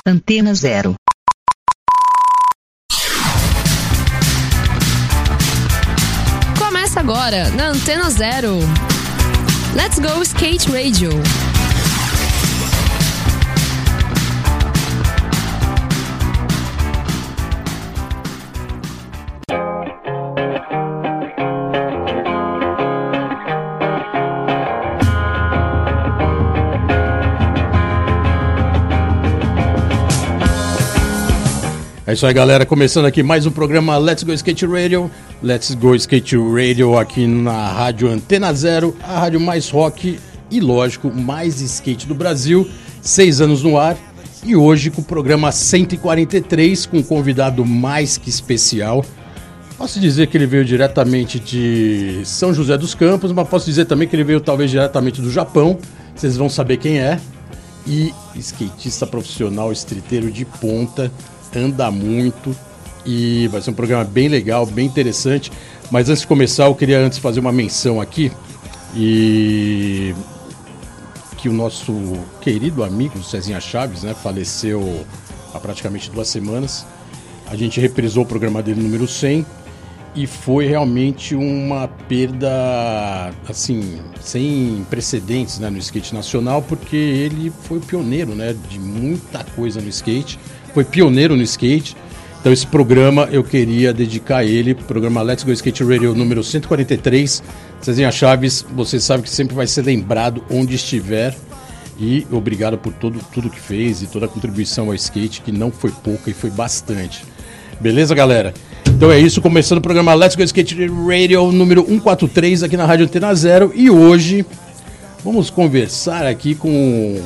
Antena Zero. Começa agora na Antena Zero. Let's Go Skate Radio. É isso aí, galera, começando aqui mais um programa Let's Go Skate Radio. Let's Go Skate Radio aqui na rádio Antena Zero, a rádio mais rock e, lógico, mais skate do Brasil. 6 anos no ar e hoje com o programa 143, com um convidado mais que especial. Posso dizer que ele veio diretamente de São José dos Campos, mas posso dizer também que ele veio talvez diretamente do Japão. Vocês vão saber quem é. E skatista profissional, streeteiro de ponta. Anda muito e vai ser um programa bem legal, bem interessante. Mas antes de começar, eu queria fazer uma menção aqui e que o nosso querido amigo Cezinha Chaves, né, faleceu há praticamente 2 semanas. A gente reprisou o programa dele número 100 e foi realmente uma perda assim sem precedentes, né, no skate nacional, porque ele foi o pioneiro, né, de muita coisa no skate. Foi pioneiro no skate, então esse programa eu queria dedicar a ele, programa Let's Go Skate Radio número 143. Cezinha Chaves, você sabe que sempre vai ser lembrado onde estiver e obrigado por tudo que fez e toda a contribuição ao skate, que não foi pouca e foi bastante. Beleza, galera? Então é isso, começando o programa Let's Go Skate Radio número 143 aqui na Rádio Antena Zero e hoje vamos conversar aqui com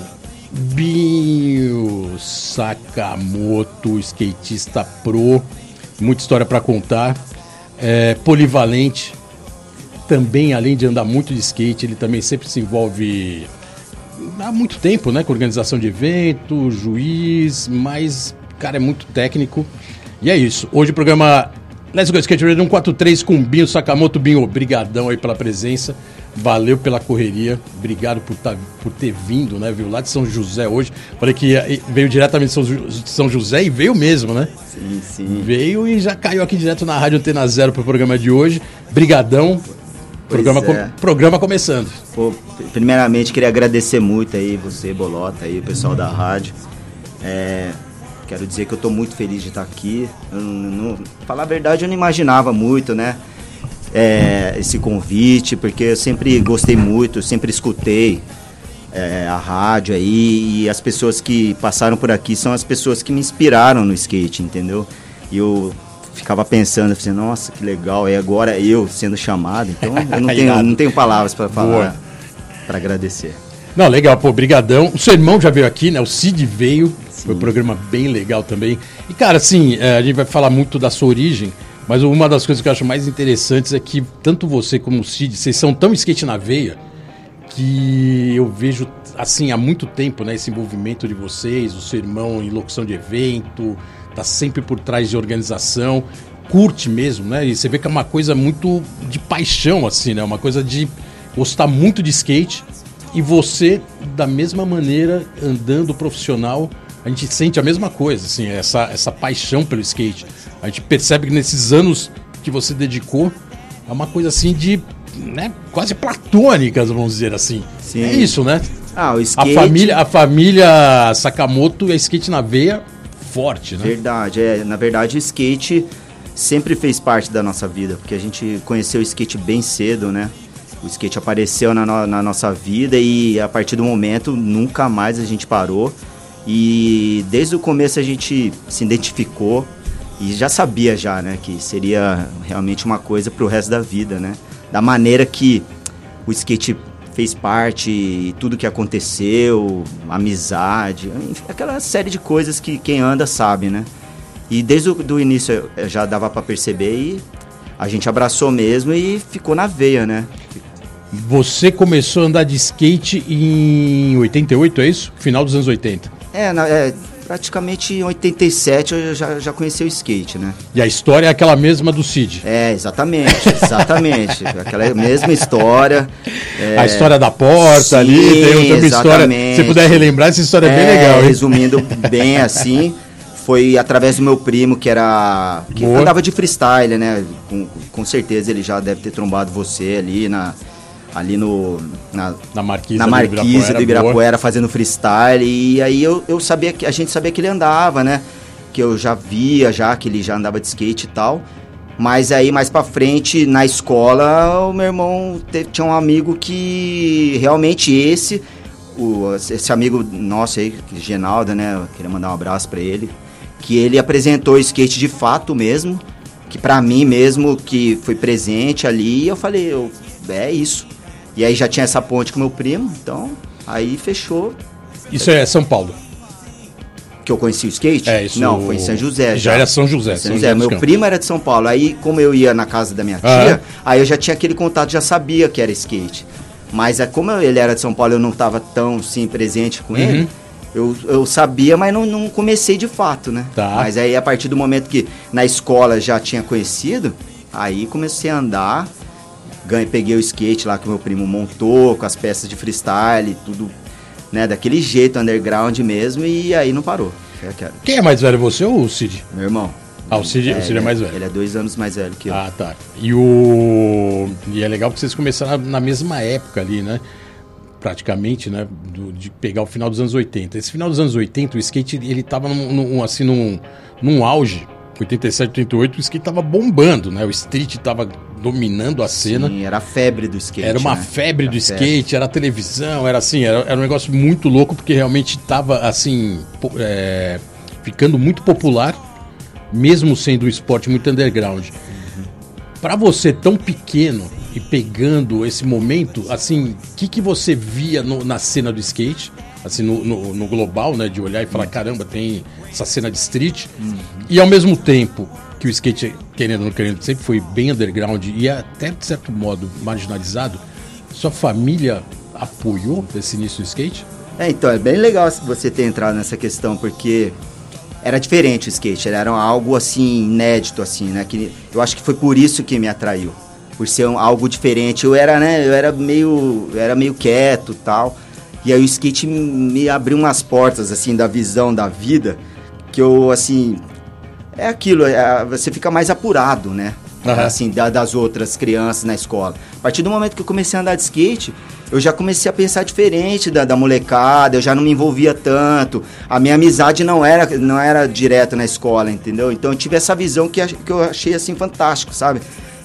Binho Sakamoto, skatista pro, muita história para contar, polivalente, também além de andar muito de skate, ele também sempre se envolve há muito tempo, né, com organização de evento, juiz, mas cara é muito técnico e é isso. Hoje o programa Let's Go Skate Radio 143 com Binho Sakamoto. Binho, obrigadão aí pela presença. Valeu pela correria, obrigado por ter vindo, né? Viu lá de São José hoje. Falei que veio diretamente de São José e veio mesmo, né? Sim, sim. Veio e já caiu aqui direto na Rádio Antena Zero pro programa de hoje. Brigadão. Programa começando. Pô, primeiramente queria agradecer muito aí você, Bolota, aí o pessoal da rádio. Quero dizer que eu tô muito feliz de estar aqui. Falar a verdade, eu não imaginava muito, né? Esse convite, porque eu sempre gostei muito, sempre escutei a rádio aí, e as pessoas que passaram por aqui são as pessoas que me inspiraram no skate, entendeu? E eu ficava pensando, assim, nossa, que legal, e agora eu sendo chamado, então eu não tenho palavras para falar, para agradecer. Não, legal, pô, brigadão. O seu irmão já veio aqui, né? O Cid veio, Sim. Foi um programa bem legal também. E cara, assim, a gente vai falar muito da sua origem, mas uma das coisas que eu acho mais interessantes é que tanto você como o Cid, vocês são tão skate na veia que eu vejo, assim, há muito tempo, né, esse envolvimento de vocês, o seu irmão em locução de evento, tá sempre por trás de organização, curte mesmo, né, e você vê que é uma coisa muito de paixão, assim, né, uma coisa de gostar muito de skate, e você, da mesma maneira, andando profissional, a gente sente a mesma coisa, assim, essa paixão pelo skate. A gente percebe que nesses anos que você dedicou, é uma coisa assim de, né, quase platônicas, vamos dizer assim. Sim. É isso, né? O skate... A família Sakamoto é skate na veia forte, né? Verdade, na verdade o skate sempre fez parte da nossa vida, porque a gente conheceu o skate bem cedo, né? O skate apareceu na nossa vida e a partir do momento nunca mais a gente parou. E desde o começo a gente se identificou e já sabia né, que seria realmente uma coisa pro resto da vida, né? Da maneira que o skate fez parte e tudo que aconteceu, amizade, enfim, aquela série de coisas que quem anda sabe, né? E desde o início já dava para perceber e a gente abraçou mesmo e ficou na veia, né? Você começou a andar de skate em 88, é isso? Final dos anos 80. praticamente em 87 eu já conheci o skate, né? E a história é aquela mesma do Cid. Exatamente. Aquela mesma história. A história da porta, sim, ali, tem uma história. Se você puder relembrar, essa história é bem legal, hein? Resumindo bem assim, foi através do meu primo, que andava de freestyle, né? Com certeza ele já deve ter trombado você ali na Marquise do Ibirapuera fazendo freestyle, e aí a gente sabia que ele andava, né? Que eu já via que ele já andava de skate e tal. Mas aí mais pra frente na escola o meu irmão tinha um amigo que realmente esse amigo nosso aí, Genaldo, né? Eu queria mandar um abraço pra ele, que ele apresentou o skate de fato mesmo, que pra mim mesmo que foi presente ali, e eu falei, é isso. E aí já tinha essa ponte com meu primo, então aí fechou. Isso é São Paulo? Que eu conheci o skate? Isso. Não, foi em São José. Já era São José. Meu primo era de São Paulo. Aí, como eu ia na casa da minha tia, aí eu já tinha aquele contato, já sabia que era skate. Mas como ele era de São Paulo, eu não estava tão, assim, presente com ele. Eu sabia, mas não comecei de fato, né? Tá. Mas aí, a partir do momento que na escola já tinha conhecido, aí comecei a andar. Peguei o skate lá que o meu primo montou, com as peças de freestyle, tudo, né, daquele jeito, underground mesmo, e aí não parou. Quem é mais velho, você ou o Cid? Meu irmão. O Cid é mais velho. Ele é 2 anos mais velho que eu. Ah, tá. E é legal que vocês começaram na mesma época ali, né? Praticamente, né? De pegar o final dos anos 80. Esse final dos anos 80, o skate, ele tava num auge. 87, 88, o skate tava bombando, né? O street tava dominando a cena. Sim, era a febre do skate. Era uma febre do skate, era a televisão, era assim, era um negócio muito louco, porque realmente tava assim, ficando muito popular, mesmo sendo um esporte muito underground. Pra você tão pequeno e pegando esse momento, assim, o que você via na cena do skate? Assim, no global, né, de olhar e falar, caramba, tem essa cena de street, e ao mesmo tempo que o skate, querendo ou não querendo, sempre foi bem underground e até, de certo modo, marginalizado, sua família apoiou esse início do skate? Então, é bem legal você ter entrado nessa questão, porque era diferente o skate, era algo, assim, inédito, assim, né, que eu acho que foi por isso que me atraiu, por ser algo diferente. Eu era meio quieto e tal. E aí o skate me abriu umas portas, assim, da visão da vida, que eu, assim, é aquilo, você fica mais apurado, né? Assim, das outras crianças na escola. A partir do momento que eu comecei a andar de skate, eu já comecei a pensar diferente da molecada, eu já não me envolvia tanto, a minha amizade não era direta na escola, entendeu? Então eu tive essa visão que eu achei, assim, fantástico, sabe?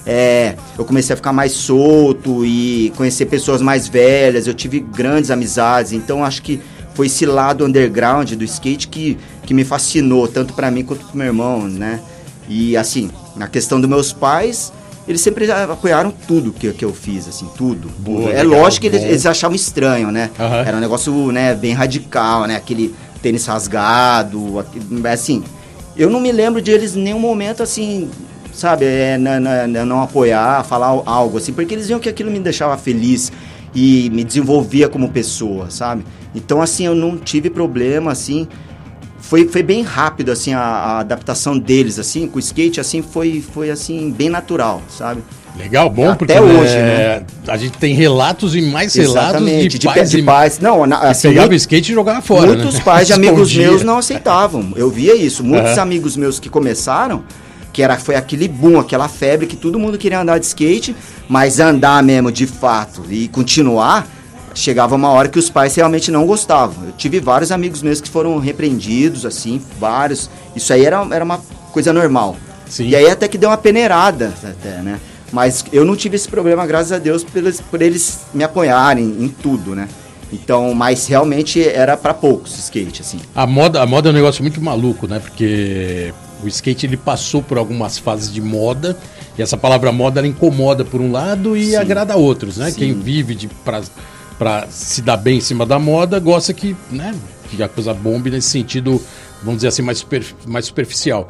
Eu comecei a ficar mais solto e conhecer pessoas mais velhas, eu tive grandes amizades, então acho que foi esse lado underground do skate que me fascinou, tanto pra mim quanto pro meu irmão, né? E assim, na questão dos meus pais, eles sempre apoiaram tudo que eu fiz, assim, tudo. Boa, lógico que eles achavam estranho, né? Era um negócio, né, bem radical, né? Aquele tênis rasgado, assim, eu não me lembro de eles em nenhum momento, assim, sabe, não apoiar, falar algo assim, porque eles viam que aquilo me deixava feliz e me desenvolvia como pessoa, sabe? Então, assim, eu não tive problema, assim, foi bem rápido, assim, a adaptação deles, assim, com o skate, assim, foi assim, bem natural, sabe? Legal, bom, até porque hoje, né? A gente tem relatos e mais Exatamente, relatos de pais. Não, assim, pegava o skate e jogava fora, muitos pais de amigos meus não aceitavam, eu via isso, muitos amigos meus que começaram, foi aquele boom, aquela febre que todo mundo queria andar de skate, mas andar mesmo de fato e continuar, chegava uma hora que os pais realmente não gostavam. Eu tive vários amigos meus que foram repreendidos, assim, vários. Isso aí era uma coisa normal. Sim. E aí até que deu uma peneirada, até, né? Mas eu não tive esse problema, graças a Deus, por eles me apoiarem em tudo, né? Então, mas realmente era para poucos skate, assim. A moda é um negócio muito maluco, né? Porque o skate, ele passou por algumas fases de moda, e essa palavra moda, ela incomoda por um lado e agrada a outros, né? Sim. Quem vive pra se dar bem em cima da moda, gosta que, né, que a coisa bombe nesse sentido, vamos dizer assim, mais superficial.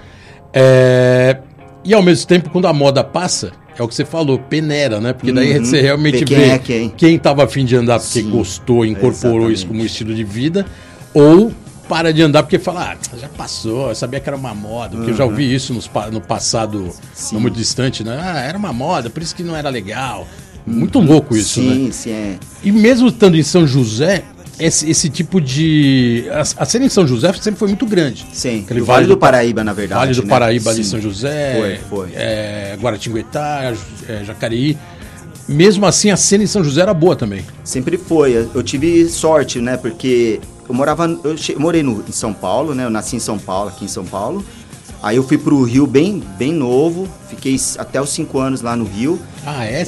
E ao mesmo tempo, quando a moda passa, é o que você falou, peneira, né? Porque daí você realmente vê quem estava a fim de andar porque gostou, incorporou isso como estilo de vida, ou para de andar porque fala, já passou, eu sabia que era uma moda, porque eu já ouvi isso no passado não muito distante, né? Era uma moda, por isso que não era legal. Muito louco isso, né? Sim, é. E mesmo estando em São José, esse tipo de... A cena em São José sempre foi muito grande. Sim, Aquele o Vale do Paraíba, na verdade. Vale do né? Paraíba ali em Sim. São José, Foi. Guaratinguetá, Jacareí. Mesmo assim, a cena em São José era boa também. Sempre foi. Eu tive sorte, né? Porque eu morei em São Paulo, né? Eu nasci em São Paulo, aqui em São Paulo. Aí eu fui pro Rio bem novo, fiquei até os 5 anos lá no Rio. Ah, é?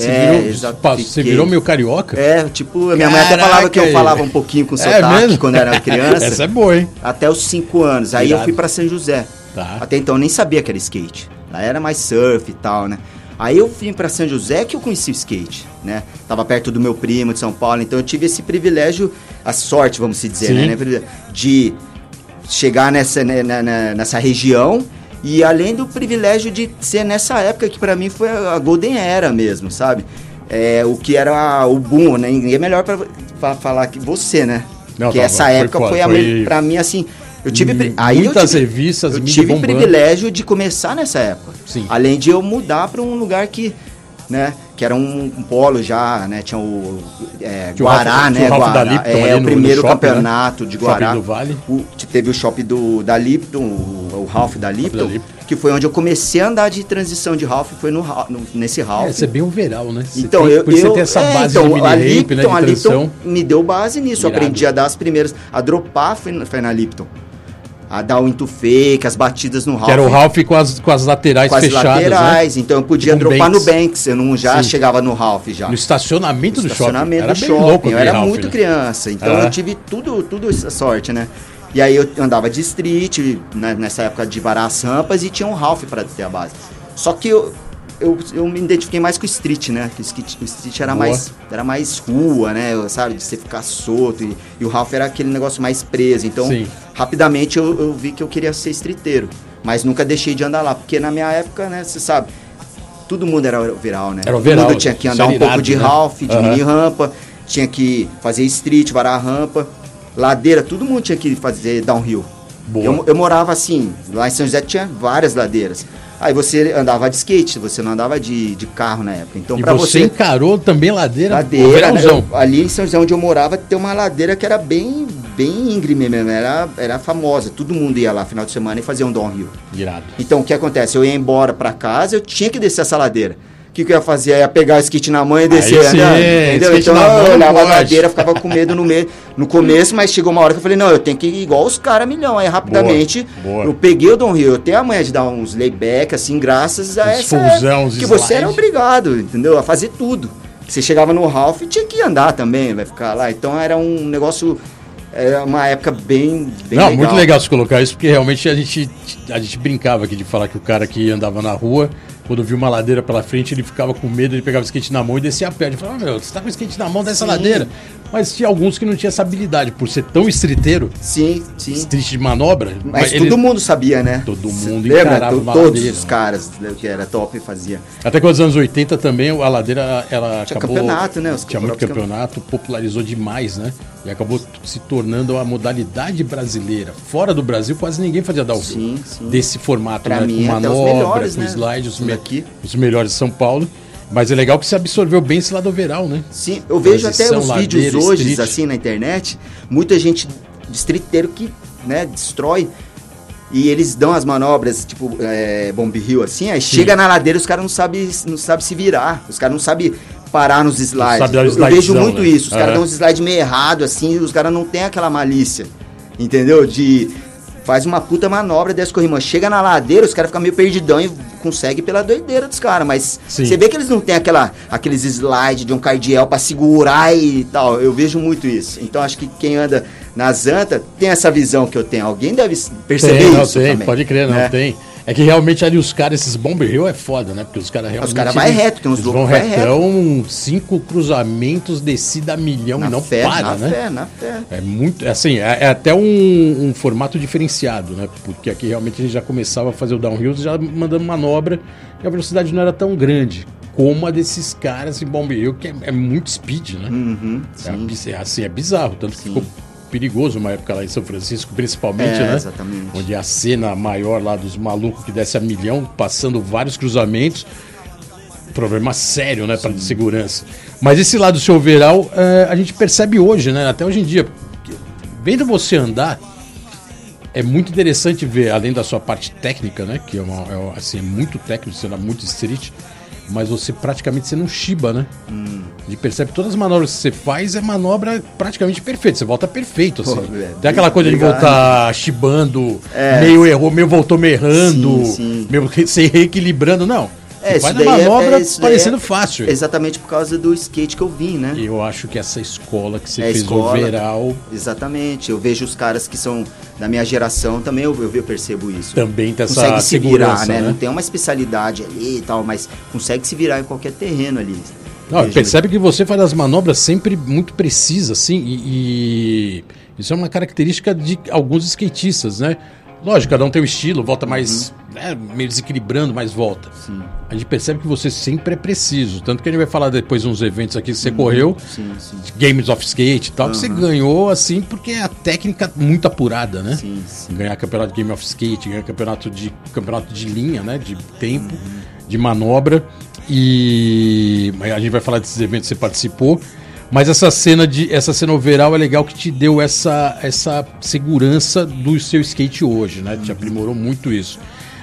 Você virou meio carioca? Tipo, minha mãe até falava que eu falava um pouquinho com sotaque mesmo? quando era criança. Essa é boa, hein? Até os 5 anos. Aí eu fui pra São José. Tá. Até então eu nem sabia que era skate. Lá era mais surf e tal, né? Aí eu vim pra São José que eu conheci o skate, né? Tava perto do meu primo de São Paulo, então eu tive esse privilégio, a sorte, vamos se dizer, né? De chegar nessa região e além do privilégio de ser nessa época que pra mim foi a Golden Era mesmo, sabe? O que era o boom, né? Ninguém é melhor pra falar que você, né? Não, que essa época foi pra mim assim... Eu tive revistas, eu tive privilégio de começar nessa época. Sim. Além de eu mudar para um lugar que, né, que era um polo já, né, tinha o Guará, né, Guará, o primeiro campeonato, né, de Guará. Do Vale. Teve o shopping da Lipton, o Ralph da Lipton, que foi onde eu comecei a andar de transição de Ralph, foi nesse Ralph. Isso é bem um veral, né? Então, você tem essa base de mini ramp, né, de transição. A Lipton me deu base nisso, eu aprendi a dar as primeiras, a dropar foi na Lipton. A dar o into fake, as batidas no Ralph. Que era o Ralph com as laterais fechadas, com as laterais, né? Então eu podia dropar Banks. no Banks, eu não chegava no Ralph já. No estacionamento do shopping. Era bem louco, eu era muito criança, então eu tive tudo essa sorte, né? E aí eu andava de street, né, nessa época de varar as rampas, e tinha um Ralph para ter a base. Só que eu me identifiquei mais com o street, né? Que o street era mais rua, né? Sabe? De você ficar solto. E o Ralph era aquele negócio mais preso. Então, rapidamente eu vi que eu queria ser streeteiro. Mas nunca deixei de andar lá. Porque na minha época, né? Você sabe, todo mundo era overall, né? Era overall. Todo mundo tinha que andar um pouco de Ralph, de mini rampa. Tinha que fazer street, varar a rampa. Ladeira, todo mundo tinha que fazer downhill. Eu morava assim, lá em São José tinha várias ladeiras. Aí você andava de skate, você não andava de carro na época. Então, e você encarou também ladeira, né, ali em São José, onde eu morava, tem uma ladeira que era bem íngreme mesmo, era famosa. Todo mundo ia lá final de semana e fazia um downhill. Irado. Então, o que acontece? Eu ia embora pra casa, eu tinha que descer essa ladeira. O que eu ia fazer? Eu ia pegar o skate na mão e descer, entendeu? Então eu olhava a ladeira, ficava com medo no começo, mas chegou uma hora que eu falei, não, eu tenho que ir igual os caras milhão. Aí rapidamente eu peguei o downhill, eu tenho a manha de dar uns layback, assim, graças a essa que você era obrigado, entendeu? A fazer tudo. Você chegava no Ralph e tinha que andar também, vai ficar lá. Então era um negócio... Era uma época bem legal. Muito legal você colocar isso, porque realmente a gente brincava aqui de falar que o cara que andava na rua, quando viu uma ladeira pela frente, ele ficava com medo, ele pegava o skate na mão e descia a pé. Ele falava, você tá com o skate na mão dessa ladeira. Mas tinha alguns que não tinham essa habilidade, por ser tão streeteiro. Sim. Street de manobra. Mas todo mundo sabia, né? Todo mundo encarava uma ladeira. Todos os caras que era top faziam. Até que nos anos 80 também a ladeira, ela tinha acabou... campeonato, né? Tinha muito campeonato, popularizou demais, né? E acabou se tornando a modalidade brasileira. Fora do Brasil, quase ninguém fazia downhill. Sim. Desse formato, pra né? Mim, com manobra, melhores, com né? slide, os melhores de São Paulo. Mas é legal que você absorveu bem esse lado overall, né? Sim, eu vejo até os vídeos hoje, street, assim, na internet, muita gente de streeteiro que, né, destrói. E eles dão as manobras, tipo, Bomb Hill, assim, aí chega na ladeira, os caras não sabem se virar. Os caras não sabem parar nos slides. Eu vejo muito isso. Os caras dão uns slides meio errado, assim, e os caras não têm aquela malícia. Entendeu? Faz uma puta manobra, desce corrimão. Chega na ladeira, os caras ficam meio perdidão e conseguem pela doideira dos caras. Mas você vê que eles não têm aqueles slides de um cardiel pra segurar e tal. Eu vejo muito isso. Então acho que quem anda na Zanta tem essa visão que eu tenho. Alguém deve perceber isso também. Pode crer, não tem. É que realmente ali os caras, esses Bomb Hill é foda, né? Porque os caras realmente... Os caras vai reto, tem uns loucos que vai retão, 5 cruzamentos, descida a milhão e não para, né? Na fé. É muito, assim, é até um formato diferenciado, né? Porque aqui realmente a gente já começava a fazer o downhill, já mandando manobra, e a velocidade não era tão grande como a desses caras em Bomb Hill, que é muito speed, né? Uhum, é bizarro, tanto que ficou perigoso uma época lá em São Francisco, principalmente, né? Exatamente. Onde a cena maior lá dos malucos que desce a milhão, passando vários cruzamentos. Problema sério, né, para de segurança. Mas esse lado do seu overall, a gente percebe hoje, né? Até hoje em dia. Vendo você andar, é muito interessante ver, além da sua parte técnica, né? Que é muito técnico, você anda muito street. Mas você praticamente não chiba, né? A gente percebe que todas as manobras que você faz é manobra praticamente perfeita. Você volta perfeito, assim. Tem aquela coisa de voltar chibando, meio errou, meio voltou meio errando, meio se reequilibrando. Não. Você faz a manobra parecendo fácil. Exatamente por causa do skate que eu vim, né? Eu acho que essa escola que você fez overall... Exatamente. Eu vejo os caras que são da minha geração também, eu percebo isso. Também tem essa consegue se virar, né? Não tem uma especialidade ali e tal, mas consegue se virar em qualquer terreno ali. Não, percebe que você faz as manobras sempre muito precisas, assim, e isso é uma característica de alguns skatistas, né? Lógico, cada um tem um estilo, volta mais, meio desequilibrando, mas volta. Sim. A gente percebe que você sempre é preciso. Tanto que a gente vai falar depois de uns eventos aqui que você correu, Games of Skate e tal, que você ganhou, assim, porque é a técnica muito apurada, né? Sim. Ganhar campeonato de Game of Skate, ganhar campeonato de linha, né? De tempo, de manobra. E a gente vai falar desses eventos que você participou. Mas essa cena overall é legal que te deu essa segurança do seu skate hoje, né? Te aprimorou muito isso.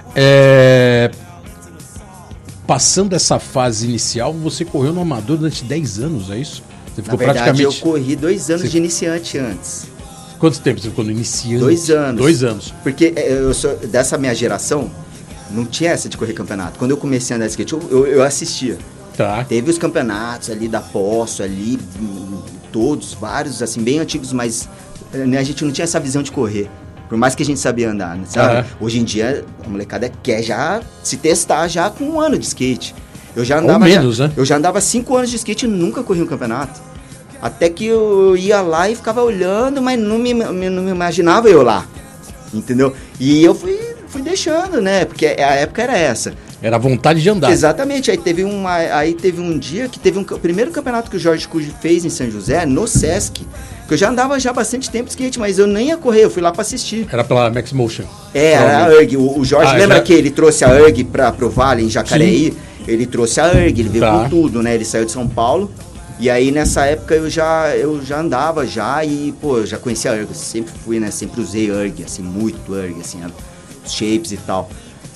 Passando essa fase inicial, você correu no amador durante 10 anos, é isso? Você ficou Na verdade, praticamente... eu corri 2 anos de iniciante antes. Quanto tempo você ficou no iniciante? 2 anos. 2 anos. Porque eu sou dessa minha geração, não tinha essa de correr campeonato. Quando eu comecei a andar de skate, eu assistia. Tá. Teve os campeonatos ali da Poço, ali, todos, vários, assim, bem antigos, mas né, a gente não tinha essa visão de correr. Por mais que a gente sabia andar, né, sabe? Hoje em dia, a molecada quer já se testar já com 1 ano de skate. Eu já andava, ou menos, né? Eu já andava 5 anos de skate e nunca corri um campeonato. Até que eu ia lá e ficava olhando, mas não me imaginava eu lá, entendeu? E eu fui deixando, né? Porque a época era essa. Era a vontade de andar. Exatamente. Aí teve um dia que teve o primeiro campeonato que o Jorge Cuji fez em São José, no Sesc. Que eu já andava já há bastante tempo de skate, mas eu nem ia correr, eu fui lá pra assistir. Era pela Max Motion. Era a URG. O Jorge, lembra que ele trouxe a URG pro Vale, em Jacareí? Sim. Ele trouxe a URG, ele veio com tudo, né? Ele saiu de São Paulo. E aí, nessa época, eu já andava já e, pô, eu já conhecia a URG. Eu sempre fui, né? Sempre usei URG, assim, muito URG, assim, os shapes e tal.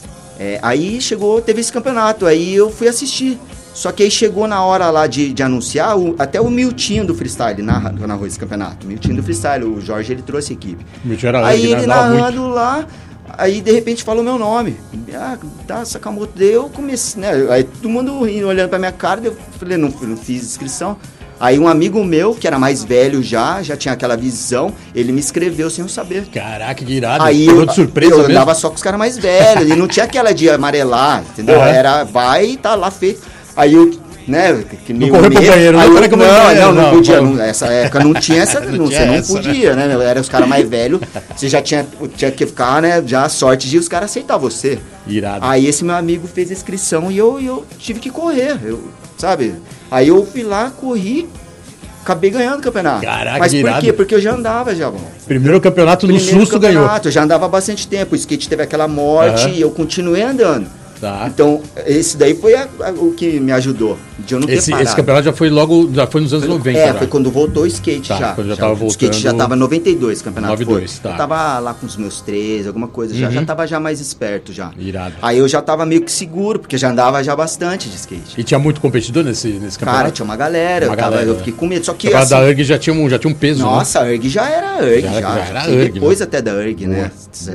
Aí teve esse campeonato, aí eu fui assistir. Só que aí chegou na hora lá de anunciar, até o Miltinho do freestyle narrou esse campeonato. O Miltinho do freestyle, o Jorge, ele trouxe a equipe. Aí ele narrando muito lá, aí de repente falou meu nome. Sakamoto. Daí eu comecei, né? Aí todo mundo olhando pra minha cara, eu falei, não fiz inscrição. Aí um amigo meu, que era mais velho já tinha aquela visão, ele me escreveu sem eu saber. Caraca, que irado. Aí de surpresa eu mesmo. andava só com os caras mais velhos, e não tinha aquela de amarelar, entendeu? Era, vai e tá lá feito. Aí eu, né, que não correu pro banheiro, não podia. Nessa época não tinha essa, você não podia, né? Era os caras mais velhos, você já tinha que ficar, né, já a sorte de os caras aceitar você. Irado. Aí esse meu amigo fez a inscrição e eu tive que correr, sabe? Aí eu fui lá, corri, acabei ganhando o campeonato. Caraca, mas por irado. Quê? Porque eu já andava já, bom. Primeiro campeonato no susto ganhou. Eu já andava há bastante tempo, o skate teve aquela morte e eu continuei andando. Tá. Então, esse daí foi o que me ajudou, de eu não ter parado. Esse campeonato já foi nos anos 90. Foi quando voltou o skate já. Quando já tava voltando. O skate já tava 92, o campeonato 92, foi. Eu tava lá com os meus 13, alguma coisa, já tava já mais esperto já. Irado. Aí eu já tava meio que seguro, porque já andava já bastante de skate. E tinha muito competidor nesse campeonato? Cara, tinha uma galera, eu fiquei com medo, só que assim, da URG já tinha um peso, nossa, né? a URG já era URG, já era URG, depois até da URG, né?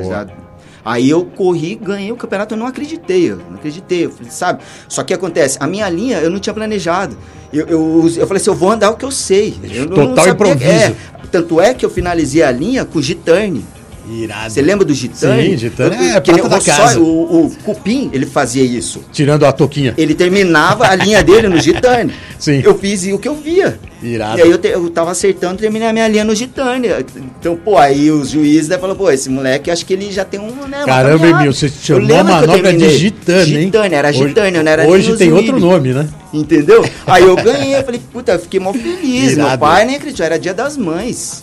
Aí eu corri, ganhei o campeonato, eu não acreditei, eu falei, sabe? Só que acontece, a minha linha eu não tinha planejado. Eu falei assim, eu vou andar o que eu sei. Total improviso. Tanto é que eu finalizei a linha com o G-Turn. Irado. Você lembra do G-Turn? Sim, G-Turn prata da casa. O Cupim, ele fazia isso. Tirando a toquinha. Ele terminava a linha dele no G-Turn. Sim. Eu fiz o que eu via. Irado. E aí eu tava acertando, terminei a minha linha no G-Turn. Então, pô, aí os juízes falaram, pô, esse moleque, acho que ele já tem né, caramba, Emil, você chamou a manobra de G-Turn, hein? G-Turn, era G-Turn, eu não era hoje tem outro nome, né? Entendeu? Aí eu ganhei, eu falei, puta, eu fiquei mó feliz. Irado. Meu pai nem acreditou, era Dia das Mães.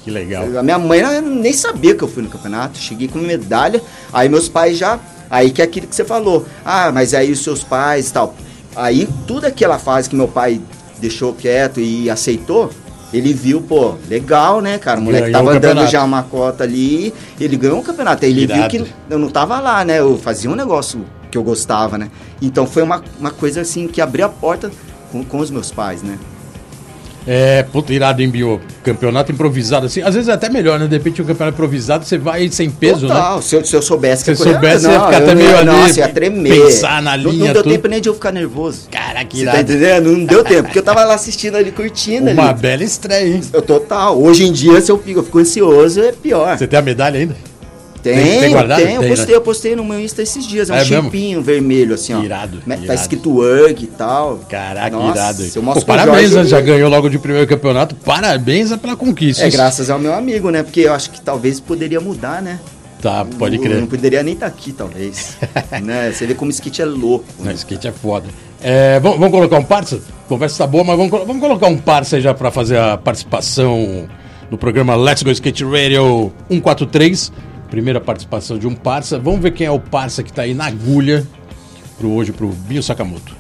Que legal. A minha mãe nem sabia que eu fui no campeonato. Cheguei com medalha. Aí meus pais já... Aí que é aquilo que você falou. Ah, mas aí os seus pais e tal. Aí tudo aquela fase que meu pai deixou quieto e aceitou, ele viu, pô, legal, né, cara? O moleque tava andando já uma cota ali, ele ganhou um campeonato. Aí ele viu que eu não tava lá, né? Eu fazia um negócio que eu gostava, né? Então foi uma coisa assim que abriu a porta com os meus pais, né? Puta, irado em bio. Campeonato improvisado, assim. Às vezes é até melhor, né? De repente um campeonato improvisado, você vai sem peso, total, né? Se eu soubesse que se eu soubesse, ia ficar até meio ali. Nossa, ia tremer. Pensar na linha. Não deu tempo nem de eu ficar nervoso. Caraca, que irado. Você tá entendendo? Não deu tempo, porque eu tava lá assistindo ali, curtindo Uma bela estreia, hein? Total. Hoje em dia, se eu fico ansioso, é pior. Você tem a medalha ainda? Tem guardado? Tem, eu postei no meu Insta esses dias, é um chipinho vermelho, assim, ó. Irado. Tá escrito work e tal. Caraca, nossa, irado. Parabéns, Jorge, já ganhou logo de primeiro campeonato, parabéns pela conquista. Graças ao meu amigo, né, porque eu acho que talvez poderia mudar, né. Tá, pode crer. Eu não poderia nem estar aqui, talvez. Né? Você vê como o skate é louco. Não, né? Skate é foda. Vamos colocar um parça? A conversa tá boa, mas vamos colocar um parça aí já pra fazer a participação no programa Let's Go Skate Radio 143. Primeira participação de um parça. Vamos ver quem é o parça que tá aí na agulha hoje pro Binho Sakamoto.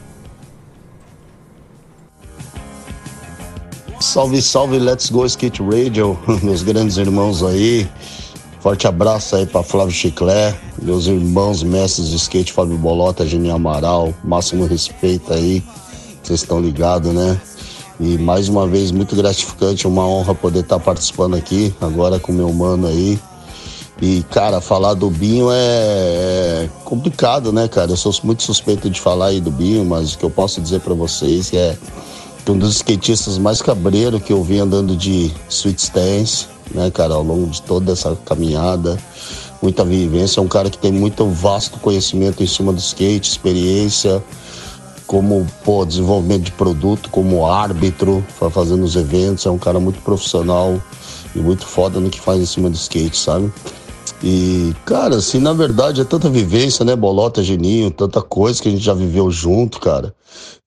Salve, salve, Let's Go Skate Radio, meus grandes irmãos aí. Forte abraço aí pra Flávio Chiclé, meus irmãos mestres de skate, Fábio Bolota, Geninho Amaral, máximo respeito aí, vocês estão ligados, né? E mais uma vez, muito gratificante, uma honra poder estar participando aqui, agora com meu mano aí. E, cara, falar do Binho é complicado, né, cara? Eu sou muito suspeito de falar aí do Binho, mas o que eu posso dizer pra vocês é que um dos skatistas mais cabreiro que eu vi andando de street stance, né, cara, ao longo de toda essa caminhada, muita vivência, é um cara que tem muito vasto conhecimento em cima do skate, experiência, como, desenvolvimento de produto, como árbitro, fazendo os eventos, é um cara muito profissional e muito foda no que faz em cima do skate, sabe? E, cara, assim, na verdade é tanta vivência, né, Bolota, Geninho, tanta coisa que a gente já viveu junto, cara.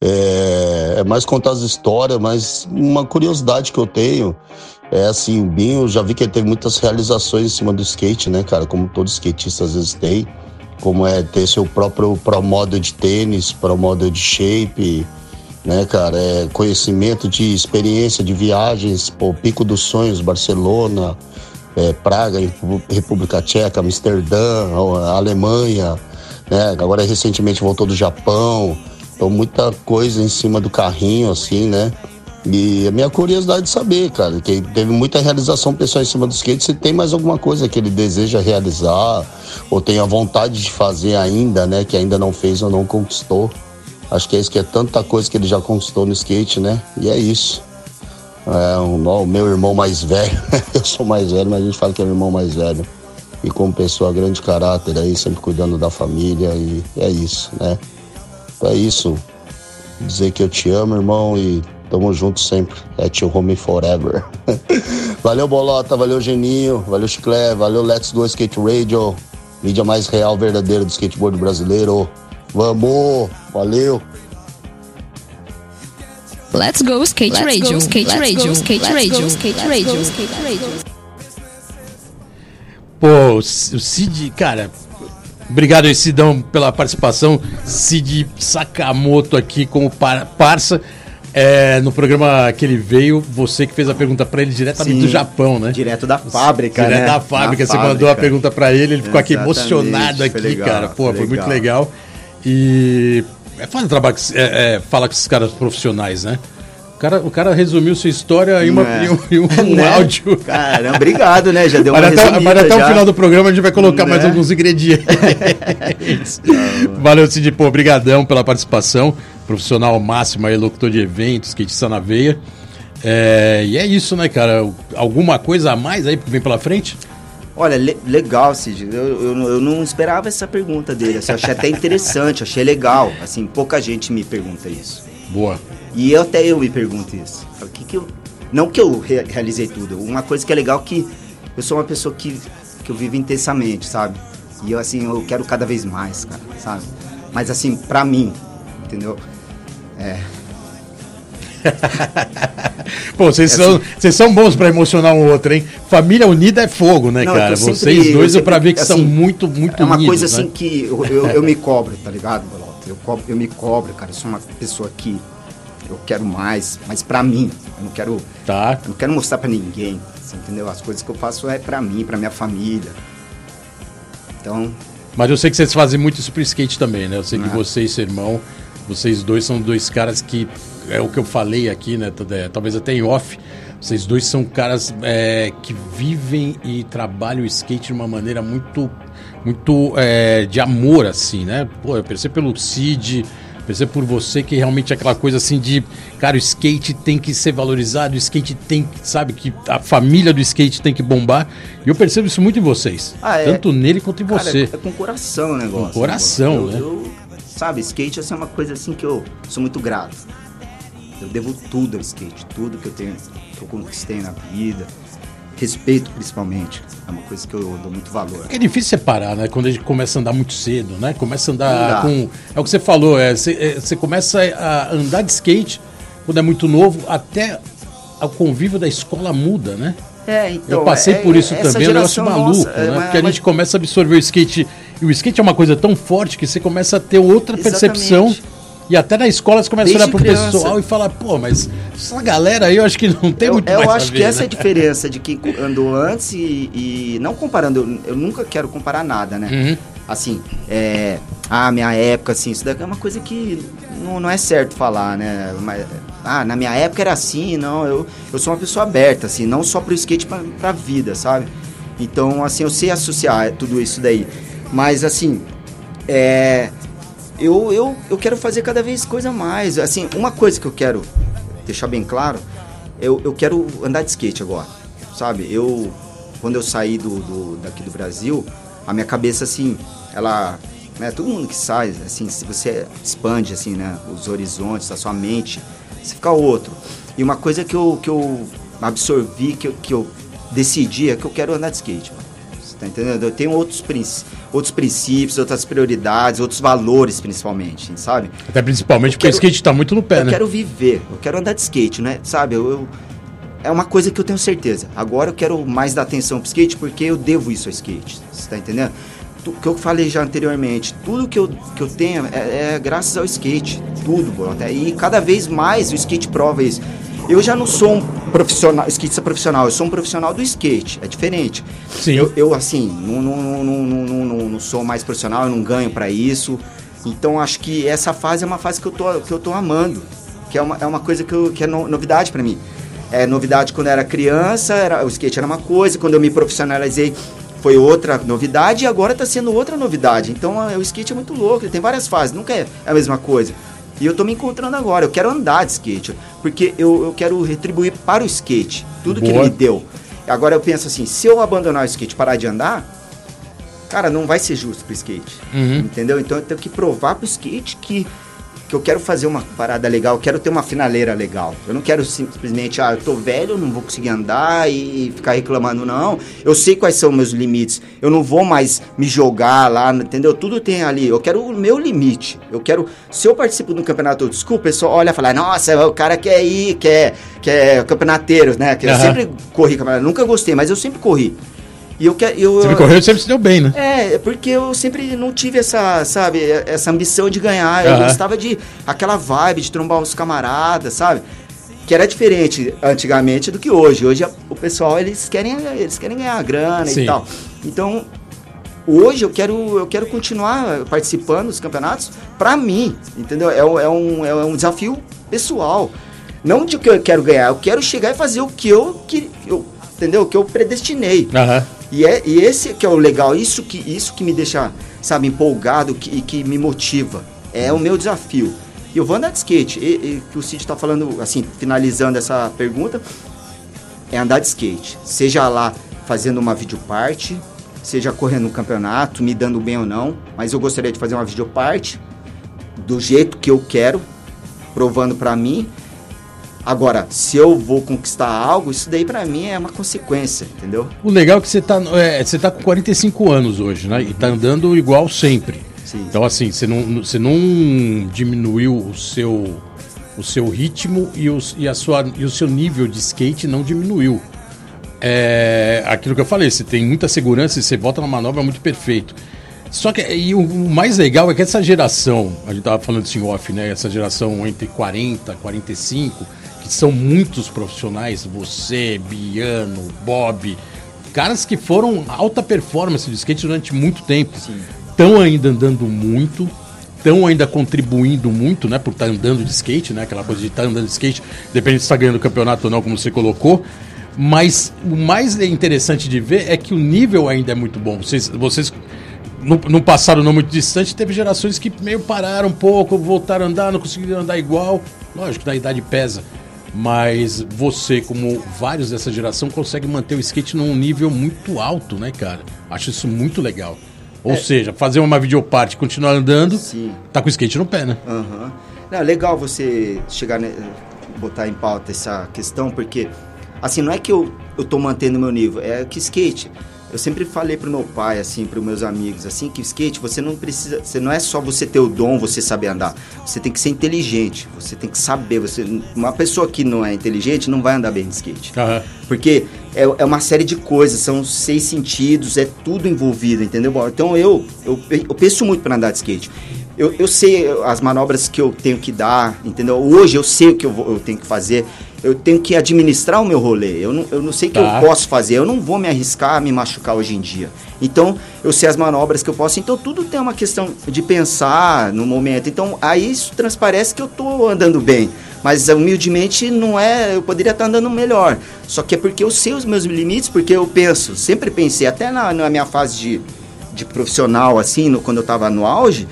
É mais contar as histórias, mas uma curiosidade que eu tenho é assim, o Binho, já vi que ele teve muitas realizações em cima do skate, né, cara, como todo skatista às vezes tem, como é ter seu próprio pro model de tênis, pro model de shape, né, cara, conhecimento de experiência de viagens, Pico dos Sonhos, Barcelona, Praga, República Tcheca, Amsterdã, Alemanha, né? Agora recentemente voltou do Japão, então muita coisa em cima do carrinho, assim, né? E a minha curiosidade de saber, cara, que teve muita realização pessoal em cima do skate, se tem mais alguma coisa que ele deseja realizar, ou tem a vontade de fazer ainda, né? Que ainda não fez ou não conquistou. Acho que é isso, que é tanta coisa que ele já conquistou no skate, né? E é isso. O meu irmão mais velho, eu sou mais velho, mas a gente fala que é o irmão mais velho. E como pessoa, grande caráter aí, sempre cuidando da família, e é isso, né? Então é isso. Dizer que eu te amo, irmão, e tamo junto sempre. É tio Homie Forever. Valeu, Bolota, valeu, Geninho, valeu, Chiclé, valeu, Let's Go Skate Radio, mídia mais real, verdadeira do skateboard brasileiro. Vamos, valeu. Let's Go Skate Radio, Skate Radio, Skate Radio, Skate Radio, Skate Radio. Pô, o Cid, cara, obrigado aí, Cidão, pela participação. Cid Sakamoto aqui como parça. No programa que ele veio, você que fez a pergunta pra ele diretamente do Japão, né? Direto da fábrica, né? Direto da fábrica, você mandou a pergunta pra ele ficou aqui emocionado aqui, legal, cara. Pô, foi muito legal. E é fácil trabalhar, falar com esses caras profissionais, né? O cara resumiu sua história em um áudio. Caramba, obrigado, né? Já deu uma resumida. Mas até o final do programa a gente vai colocar mais alguns ingredientes. Valeu, Cid, pô, brigadão pela participação. Profissional máximo aí, locutor de eventos, skatista na veia. E é isso, né, cara? Alguma coisa a mais aí que vem pela frente? Olha, legal, Cid. Eu não esperava essa pergunta dele. Assim, achei até interessante, achei legal. Assim, pouca gente me pergunta isso. Boa. E até eu me pergunto isso. Não que eu realizei tudo. Uma coisa que é legal é que eu sou uma pessoa que eu vivo intensamente, sabe? E eu, assim, eu quero cada vez mais, cara, sabe? Mas, assim, pra mim, entendeu? Pô, vocês são bons pra emocionar um outro, hein? Família unida é fogo, né, cara? Vocês dois eu pra ver que assim, são muito unidos. É uma coisa né? assim que eu me cobro, tá ligado, Bolota? Eu me cobro, cara. Eu sou uma pessoa que eu quero mais, mas pra mim. Eu não quero, eu não quero mostrar pra ninguém, você entendeu? As coisas que eu faço é pra mim, pra minha família. Então... Mas eu sei que vocês fazem muito isso pro skate também, né? Eu sei que você e seu irmão, vocês dois são dois caras que, é o que eu falei aqui, né? Talvez até em off, vocês dois são caras que vivem e trabalham o skate de uma maneira muito de amor, assim, né? Pô, eu percebo pelo Cid, percebo por você que realmente é aquela coisa assim de, cara, o skate tem que ser valorizado, o skate tem, sabe, que a família do skate tem que bombar. E eu percebo isso muito em vocês, tanto nele quanto em você. É com coração o negócio. Com coração, né? Sabe, skate é uma coisa assim que eu sou muito grato. Eu devo tudo ao skate, tudo que eu tenho, que eu conquistei na vida. Respeito, principalmente. É uma coisa que eu dou muito valor. É difícil separar, né? Quando a gente começa a andar muito cedo, né? Começa a andar com... É o que você falou, você começa a andar de skate quando é muito novo, até o convívio da escola muda, né? Então... Eu passei por isso também, é um negócio maluco, né? Porque a gente começa a absorver o skate... E o skate é uma coisa tão forte que você começa a ter outra percepção... E até na escola você começa a olhar pro pessoal e falar, pô, mas essa galera aí eu acho que não tem muito mais a ver. Eu acho que essa é a diferença de quem andou antes e não comparando, eu nunca quero comparar nada, né? Uhum. Assim, minha época, assim, isso daqui é uma coisa que não é certo falar, né? Mas, na minha época era assim, não, eu sou uma pessoa aberta, assim, não só pro skate, pra vida, sabe? Então, assim, eu sei associar tudo isso daí. Mas, assim, Eu quero fazer cada vez coisa mais. Assim, uma coisa que eu quero deixar bem claro, eu quero andar de skate agora, sabe? Quando eu saí daqui do Brasil, a minha cabeça, assim, ela... Né, todo mundo que sai, assim, se você expande, assim, né, os horizontes, a sua mente, você fica outro. E uma coisa que eu absorvi, que eu decidi, é que eu quero andar de skate, mano. Tá entendendo? Eu tenho outros princípios, outras prioridades, outros valores, principalmente, sabe? Até principalmente porque o skate tá muito no pé, né? Eu quero viver, eu quero andar de skate, né? Sabe? É uma coisa que eu tenho certeza. Agora eu quero mais dar atenção pro skate porque eu devo isso ao skate. Você tá entendendo? O que eu falei já anteriormente, tudo que eu tenho é graças ao skate. Tudo, Bolota. E cada vez mais o skate prova isso. Eu já não sou um profissional, skatista profissional, eu sou um profissional do skate, é diferente. Sim. Eu assim, não sou mais profissional, eu não ganho pra isso. Então acho que essa fase é uma fase que eu tô amando, que é uma coisa que é novidade pra mim. É novidade quando eu era criança, o skate era uma coisa, quando eu me profissionalizei foi outra novidade e agora tá sendo outra novidade. Então o skate é muito louco, ele tem várias fases, nunca é a mesma coisa. E eu tô me encontrando agora, eu quero andar de skate, porque eu quero retribuir para o skate tudo que ele me deu. Agora eu penso assim, se eu abandonar o skate e parar de andar, cara, não vai ser justo pro skate, entendeu? Então eu tenho que provar pro skate que eu quero fazer uma parada legal, eu quero ter uma finaleira legal. Eu não quero simplesmente, eu tô velho, eu não vou conseguir andar e ficar reclamando, não. Eu sei quais são meus limites, eu não vou mais me jogar lá, entendeu? Tudo tem ali, eu quero o meu limite. Eu quero, se eu participo de um campeonato, desculpa, o pessoal olha e fala, nossa, o cara quer ir, quer campeonateiro, né? Eu sempre corri campeonato, nunca gostei, mas eu sempre corri. E você me correu e sempre se deu bem, né? Porque eu sempre não tive essa ambição de ganhar. Eu gostava de aquela vibe de trombar uns camaradas, sabe? Que era diferente antigamente do que hoje. Hoje o pessoal, eles querem ganhar grana e tal. Então, hoje eu quero continuar participando dos campeonatos pra mim, entendeu? É um desafio pessoal. Não de que eu quero ganhar, eu quero chegar e fazer o que entendeu? O que eu predestinei. E esse que é o legal, isso que me deixa, sabe, empolgado e que me motiva. É o meu desafio. E eu vou andar de skate. E que o Cid está falando, assim, finalizando essa pergunta, é andar de skate. Seja lá fazendo uma videoparte, seja correndo um campeonato, me dando bem ou não, mas eu gostaria de fazer uma videoparte do jeito que eu quero, provando para mim. Agora, se eu vou conquistar algo, isso daí pra mim é uma consequência, entendeu? O legal é que você tá com 45 anos hoje, né? E tá andando igual sempre. Sim. Então, assim, você não diminuiu o seu o seu ritmo e o seu nível de skate não diminuiu. É aquilo que eu falei, você tem muita segurança e você volta na manobra muito perfeito. Só que e o mais legal é que essa geração, a gente estava falando disso em off, né? Essa geração entre 40 e 45, que são muitos profissionais, você, Biano, Bob, caras que foram alta performance de skate durante muito tempo. Estão ainda andando muito, estão ainda contribuindo muito, né? Por estar andando de skate, né? Aquela coisa de estar andando de skate, depende se está ganhando o campeonato ou não, como você colocou. Mas o mais interessante de ver é que o nível ainda é muito bom. Vocês no passado não muito distante, teve gerações que meio pararam um pouco, voltaram a andar, não conseguiram andar igual. Lógico que a idade pesa. Mas você, como vários dessa geração, consegue manter o skate num nível muito alto, né, cara? Acho isso muito legal. Ou seja, fazer uma videoparte e continuar andando, tá com o skate no pé, né? Uhum. Não, legal você chegar, botar em pauta essa questão, porque, assim, não é que eu tô mantendo meu nível, é que skate... Eu sempre falei pro meu pai, assim, pros meus amigos, assim, que o skate, você não é só você ter o dom, você saber andar. Você tem que ser inteligente, você tem que saber. Uma pessoa que não é inteligente não vai andar bem de skate. Uhum. Porque é uma série de coisas, são 6 sentidos, é tudo envolvido, entendeu? Então eu penso muito para andar de skate. Eu sei as manobras que eu tenho que dar, entendeu? Hoje eu sei o que eu tenho que fazer. Eu tenho que administrar o meu rolê. Eu não sei o que eu posso fazer. Eu não vou me arriscar a me machucar hoje em dia. Então, eu sei as manobras que eu posso. Então, tudo tem uma questão de pensar no momento. Então, aí isso transparece que eu estou andando bem. Mas, humildemente, não é... Eu poderia estar andando melhor. Só que é porque eu sei os meus limites, porque eu penso. Sempre pensei, até na minha fase de profissional, assim, quando eu estava no auge...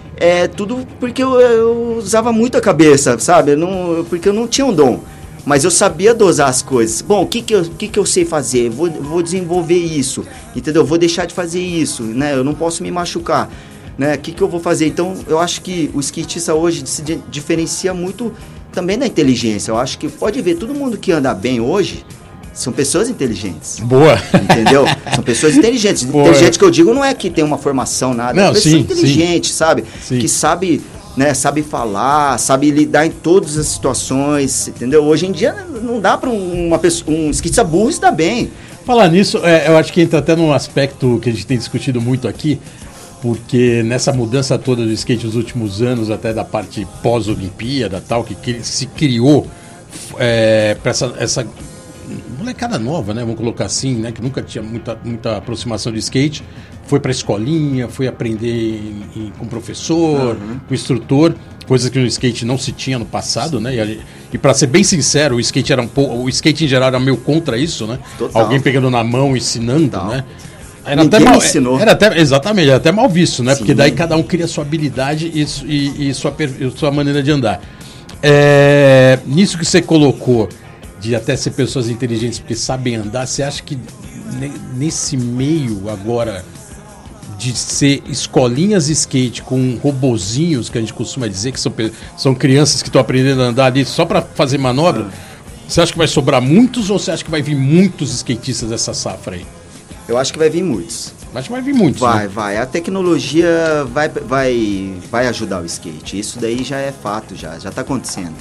tudo porque eu usava muito a cabeça, sabe? Porque eu não tinha um dom. Mas eu sabia dosar as coisas. Bom, o que eu sei fazer? Vou desenvolver isso, entendeu? Vou deixar de fazer isso, né? Eu não posso me machucar, né? O que eu vou fazer? Então, eu acho que o skatista hoje se diferencia muito também da inteligência. Eu acho que pode ver, todo mundo que anda bem hoje são pessoas inteligentes. Boa. Entendeu? São pessoas inteligentes. Boa. Inteligente que eu digo não é que tem uma formação, nada. Não, é pessoa sim, inteligente, sim. sabe? Sim. Que sabe... Né, sabe falar, sabe lidar em todas as situações, entendeu? Hoje em dia não dá para um skatista burro estar bem. Falar nisso, eu acho que entra até num aspecto que a gente tem discutido muito aqui, porque nessa mudança toda do skate nos últimos anos, até da parte pós-Olimpíada, tal, que se criou para essa molecada nova, né? Vamos colocar assim, né? Que nunca tinha muita aproximação de skate. Foi para a escolinha, foi aprender com o professor, com o instrutor, coisas que no skate não se tinha no passado, né? E para ser bem sincero, o skate o skate em geral era meio contra isso, né? Total. Alguém pegando na mão, ensinando, Total. né? Ensinou. Exatamente, era até mal visto, né? Sim. Porque daí cada um cria sua habilidade e sua maneira de andar. Nisso que você colocou, de até ser pessoas inteligentes porque sabem andar, você acha que nesse meio agora de ser escolinhas de skate com robozinhos, que a gente costuma dizer que são crianças que estão aprendendo a andar ali só para fazer manobra, você acha que vai sobrar muitos ou você acha que vai vir muitos skatistas dessa safra aí? Eu acho que vai vir muitos. Acho que vai vir muitos. Vai. A tecnologia vai ajudar o skate. Isso daí já é fato, já tá acontecendo.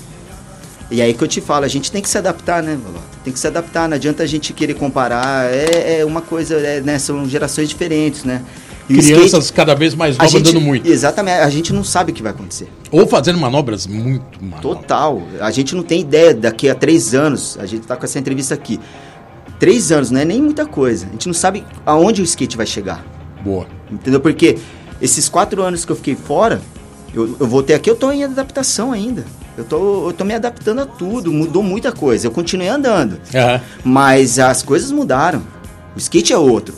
E aí que eu te falo, a gente tem que se adaptar, né, Bolota? Tem que se adaptar, não adianta a gente querer comparar. É uma coisa, né, são gerações diferentes, né? E crianças skate, cada vez mais novas andando muito. Exatamente, a gente não sabe o que vai acontecer. Ou fazendo manobras muito mal. Total, a gente não tem ideia daqui a 3 anos, a gente tá com essa entrevista aqui. 3 anos não é nem muita coisa, a gente não sabe aonde o skate vai chegar. Boa. Entendeu? Porque esses 4 anos que eu fiquei fora, eu voltei aqui, eu tô em adaptação ainda. Eu tô me adaptando a tudo, mudou muita coisa. Eu continuei andando, mas as coisas mudaram. O skate é outro.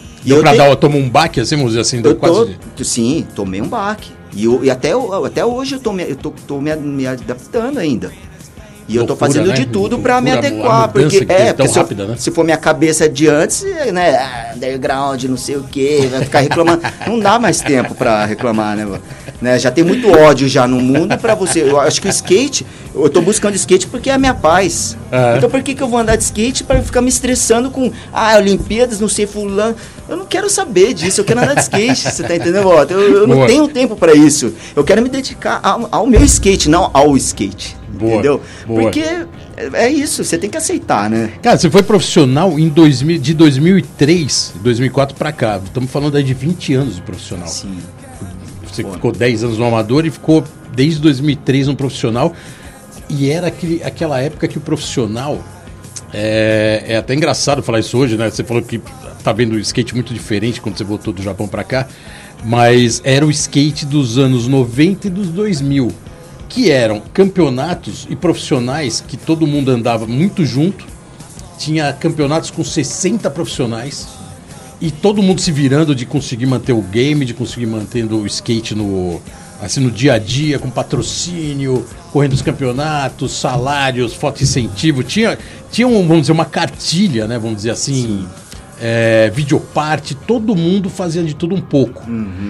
Eu tomo um baque, assim, vamos dizer assim, Sim, tomei um baque. E até hoje eu tô me adaptando ainda. E eu tô fazendo de tudo pra me adequar. Porque se for minha cabeça de antes, né? Underground, não sei o quê, vai ficar reclamando. Não dá mais tempo pra reclamar, né? Já tem muito ódio já no mundo pra você. Eu acho que o skate, eu tô buscando skate porque é a minha paz. Então por que eu vou andar de skate pra ficar me estressando com Olimpíadas, não sei, fulano? Eu não quero saber disso, eu quero andar de skate, você tá entendendo, Bota? Eu não tenho tempo para isso. Eu quero me dedicar ao meu skate, não ao skate. Boa, entendeu? Boa. Porque é isso, você tem que aceitar, né? Cara, você foi profissional de 2003, 2004 pra cá. Estamos falando aí de 20 anos de profissional. Sim. Você ficou 10 anos no amador e ficou desde 2003 no profissional. E era aquela época que o profissional... É até engraçado falar isso hoje, né? Você falou que tá vendo o skate muito diferente quando você voltou do Japão pra cá. Mas era o skate dos anos 90 e dos 2000. Que eram campeonatos e profissionais que todo mundo andava muito junto. Tinha campeonatos com 60 profissionais. E todo mundo se virando de conseguir manter o game, de conseguir mantendo o skate no dia a dia, com patrocínio, correndo os campeonatos, salários, foto incentivo. Tinha vamos dizer, uma cartilha, né? Vamos dizer assim, videoparte, todo mundo fazia de tudo um pouco. Uhum.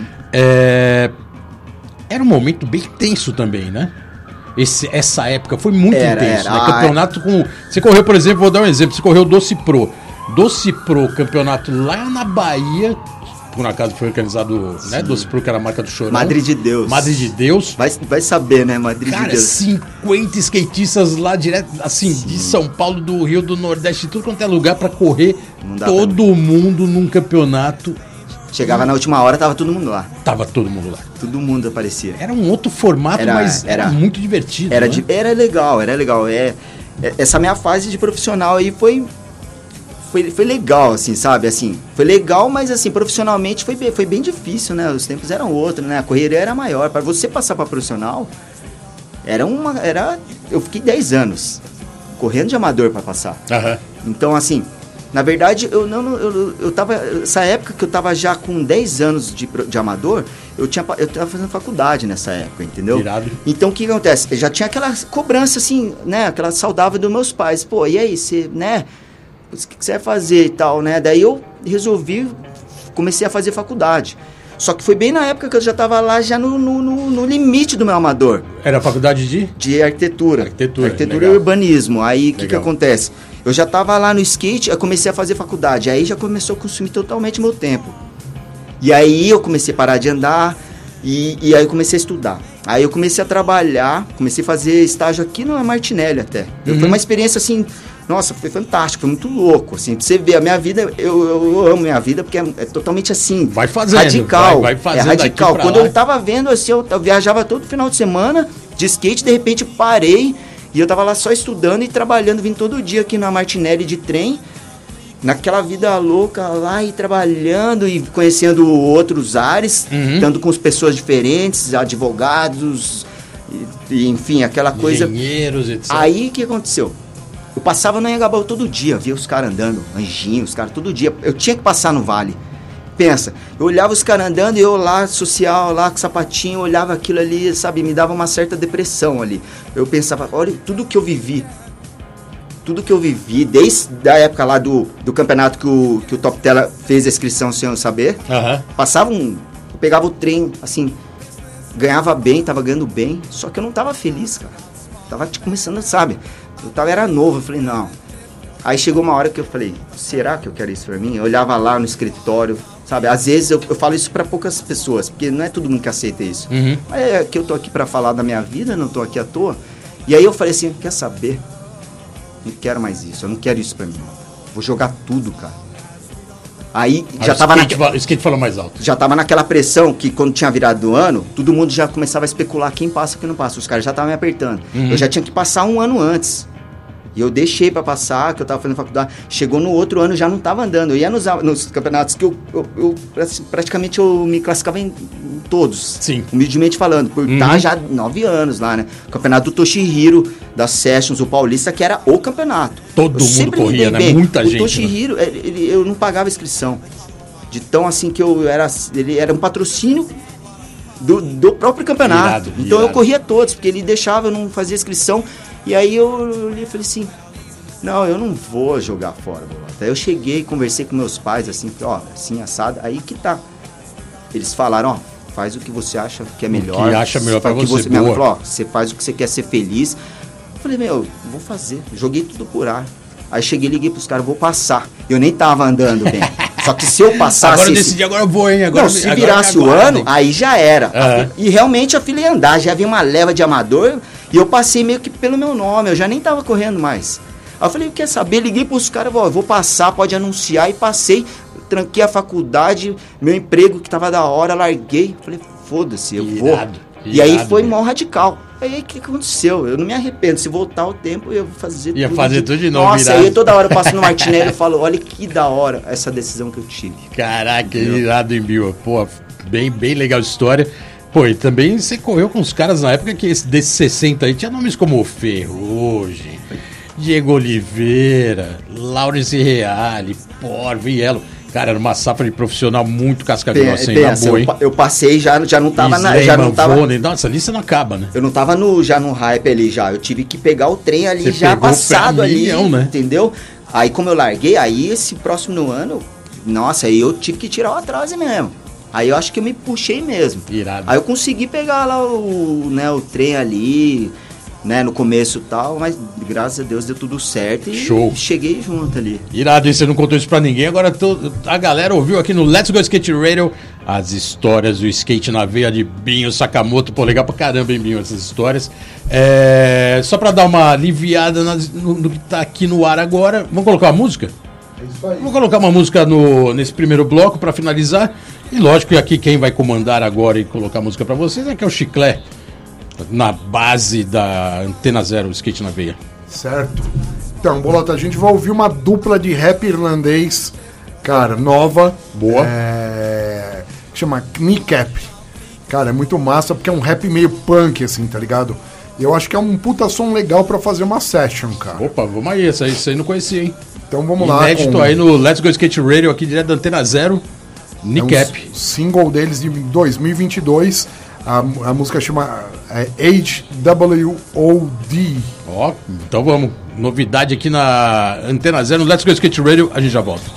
Era um momento bem tenso também, né? Essa época foi muito intenso, né? Campeonato com... Você correu, por exemplo, vou dar um exemplo, você correu o Doce Pro. Doce Pro, campeonato lá na Bahia... Por acaso foi organizado, né? Doce Pro, que era a marca do Chorão. Madre de Deus. Madre de Deus. Vai saber, né? Madre de Deus. 50 skatistas lá direto, assim, de São Paulo, do Rio, do Nordeste, tudo quanto é lugar pra correr. Todo mundo num campeonato. Chegava na última hora, tava todo mundo lá. Tava todo mundo lá. Todo mundo aparecia. Era um outro formato, mas era muito divertido. Era legal. Essa minha fase de profissional aí foi legal, assim, sabe? Assim, foi legal, mas assim, profissionalmente foi bem difícil, né? Os tempos eram outros, né? A correria era maior. Para você passar para profissional, eu fiquei 10 anos correndo de amador para passar. Uhum. Então, assim, na verdade, eu tava... Essa época que eu tava já com 10 anos de amador, eu tava fazendo faculdade nessa época, entendeu? Irado. Então, o que acontece? Eu já tinha aquela cobrança, assim, né? Aquela saudável dos meus pais. Pô, e aí, você, né? O que você vai fazer e tal, né? Daí eu comecei a fazer faculdade. Só que foi bem na época que eu já estava lá, já no limite do meu amador. Era a faculdade de? De arquitetura. Arquitetura legal. E urbanismo. Aí, o que acontece? Eu já estava lá no skate, eu comecei a fazer faculdade. Aí já começou a consumir totalmente meu tempo. E aí eu comecei a parar de andar e aí eu comecei a estudar. Aí eu comecei a trabalhar, comecei a fazer estágio aqui na Martinelli até. Foi uma experiência assim... Nossa, foi fantástico, foi muito louco, assim, pra você ver, a minha vida, eu amo minha vida, porque é totalmente assim, vai fazendo, radical, vai fazendo, radical. Quando eu tava vendo, assim, eu viajava todo final de semana de skate, de repente parei, e eu tava lá só estudando e trabalhando, vindo todo dia aqui na Martinelli de trem, naquela vida louca lá, e trabalhando, e conhecendo outros ares, estando com as pessoas diferentes, advogados, e enfim, aquela coisa. Engenheiros, etc. Aí, o que aconteceu? Eu passava no Anhangabaú todo dia, via os caras andando, anjinhos, os caras todo dia. Eu tinha que passar no vale. Pensa, eu olhava os caras andando e eu lá, social, lá com sapatinho, olhava aquilo ali, sabe, me dava uma certa depressão ali. Eu pensava, olha, tudo que eu vivi, desde a época lá do campeonato que o Top Tela fez a inscrição sem eu saber, eu pegava o trem, assim, ganhava bem, tava ganhando bem, só que eu não tava feliz, cara. Tava começando, sabe? Era novo, eu falei, não. Aí chegou uma hora que eu falei, será que eu quero isso pra mim? Eu olhava lá no escritório, sabe? Às vezes eu falo isso pra poucas pessoas, porque não é todo mundo que aceita isso. Mas é que eu tô aqui pra falar da minha vida, não tô aqui à toa. E aí eu falei assim, quer saber? Não quero mais isso, eu não quero isso pra mim. Vou jogar tudo, cara. Aí já tava o skate falou mais alto. Já tava naquela pressão que quando tinha virado do ano, todo mundo já começava a especular quem passa e quem não passa. Os caras já estavam me apertando. Eu já tinha que passar um ano antes. E eu deixei pra passar, que eu tava fazendo faculdade. Chegou no outro ano, já não tava andando. Eu ia nos campeonatos que eu praticamente eu me classificava em todos. Sim. Humildemente falando, por estar já 9 anos lá, né? O campeonato do Toshihiro, das Sessions, o Paulista, que era o campeonato. Todo mundo corria, né? Muita gente. O Toshihiro, eu não pagava inscrição. De tão assim que ele era um patrocínio do próprio campeonato. Então eu corria todos, porque ele deixava, eu não fazia inscrição. E aí eu falei assim, não, eu não vou jogar fora, Bolota. Aí eu cheguei, conversei com meus pais, assim, assim, assado, aí que tá. Eles falaram, faz o que você acha que é melhor. O que acha melhor pra você, boa. Falou, você faz o que você quer ser feliz. Eu falei, vou fazer. Joguei tudo por ar. Aí cheguei, liguei pros caras, vou passar. Eu nem tava andando bem. Só que se eu passasse... Agora eu decidi, agora eu vou, hein? Agora, não, se virasse o ano, aí já era. E realmente a fila ia andar, já havia uma leva de amador e eu passei meio que pelo meu nome, eu já nem tava correndo mais. Aí eu falei, quer saber? Liguei pros caras, vou passar, pode anunciar, e passei, tranquei a faculdade, meu emprego que tava da hora, larguei, falei, foda-se, eu vou. E aí foi mó radical. Aí o que aconteceu? Eu não me arrependo. Se voltar o tempo, eu vou fazer tudo. Ia fazer tudo de novo. Nossa, aí toda hora eu passo no Martinelli e falo, olha que da hora essa decisão que eu tive. Caraca, irado em Bill. Pô, bem legal a história. Pô, e também você correu com os caras na época que desses 60 aí tinha nomes como Ferrugem, Diego Oliveira, Laurence Reale, Vielo. Cara, era uma safra de profissional muito casca-grossa, hein? Eu passei, já não tava Nossa, ali você não acaba, né? Eu não tava já no hype ali já. Eu tive que pegar o trem ali, você já passado ali, né? Entendeu? Aí como eu larguei, aí esse próximo ano, nossa, aí eu tive que tirar o atraso mesmo. Aí eu acho que eu me puxei mesmo. Irado. Aí eu consegui pegar lá o trem ali, né, no começo e tal, mas graças a Deus deu tudo certo e cheguei junto ali. Irado, e você não contou isso pra ninguém, agora a galera ouviu aqui no Let's Go Skate Radio as histórias do skate na veia de Binho Sakamoto. Pô, legal pra caramba, hein, Binho, essas histórias. Só pra dar uma aliviada no que tá aqui no ar agora, vamos colocar uma música? É isso aí. Vamos colocar uma música nesse primeiro bloco pra finalizar, e lógico que aqui quem vai comandar agora e colocar a música pra vocês é que é o Chiclé, na base da Antena Zero, Skate na Veia. Certo. Então, Bolota, a gente vai ouvir uma dupla de rap irlandês, cara, nova. Boa. Chama Kneecap. Cara, é muito massa porque é um rap meio punk, assim, tá ligado? E eu acho que é um puta som legal pra fazer uma session, cara. Opa, vamos aí, isso aí não conhecia, hein? Então vamos lá. Inédito aí no Let's Go Skate Radio, aqui direto da Antena Zero, Kneecap. Single deles de 2022. A música chama HWOD. Ó, então vamos. Novidade aqui na Antena Zero, no Let's Go Skate Radio, a gente já volta.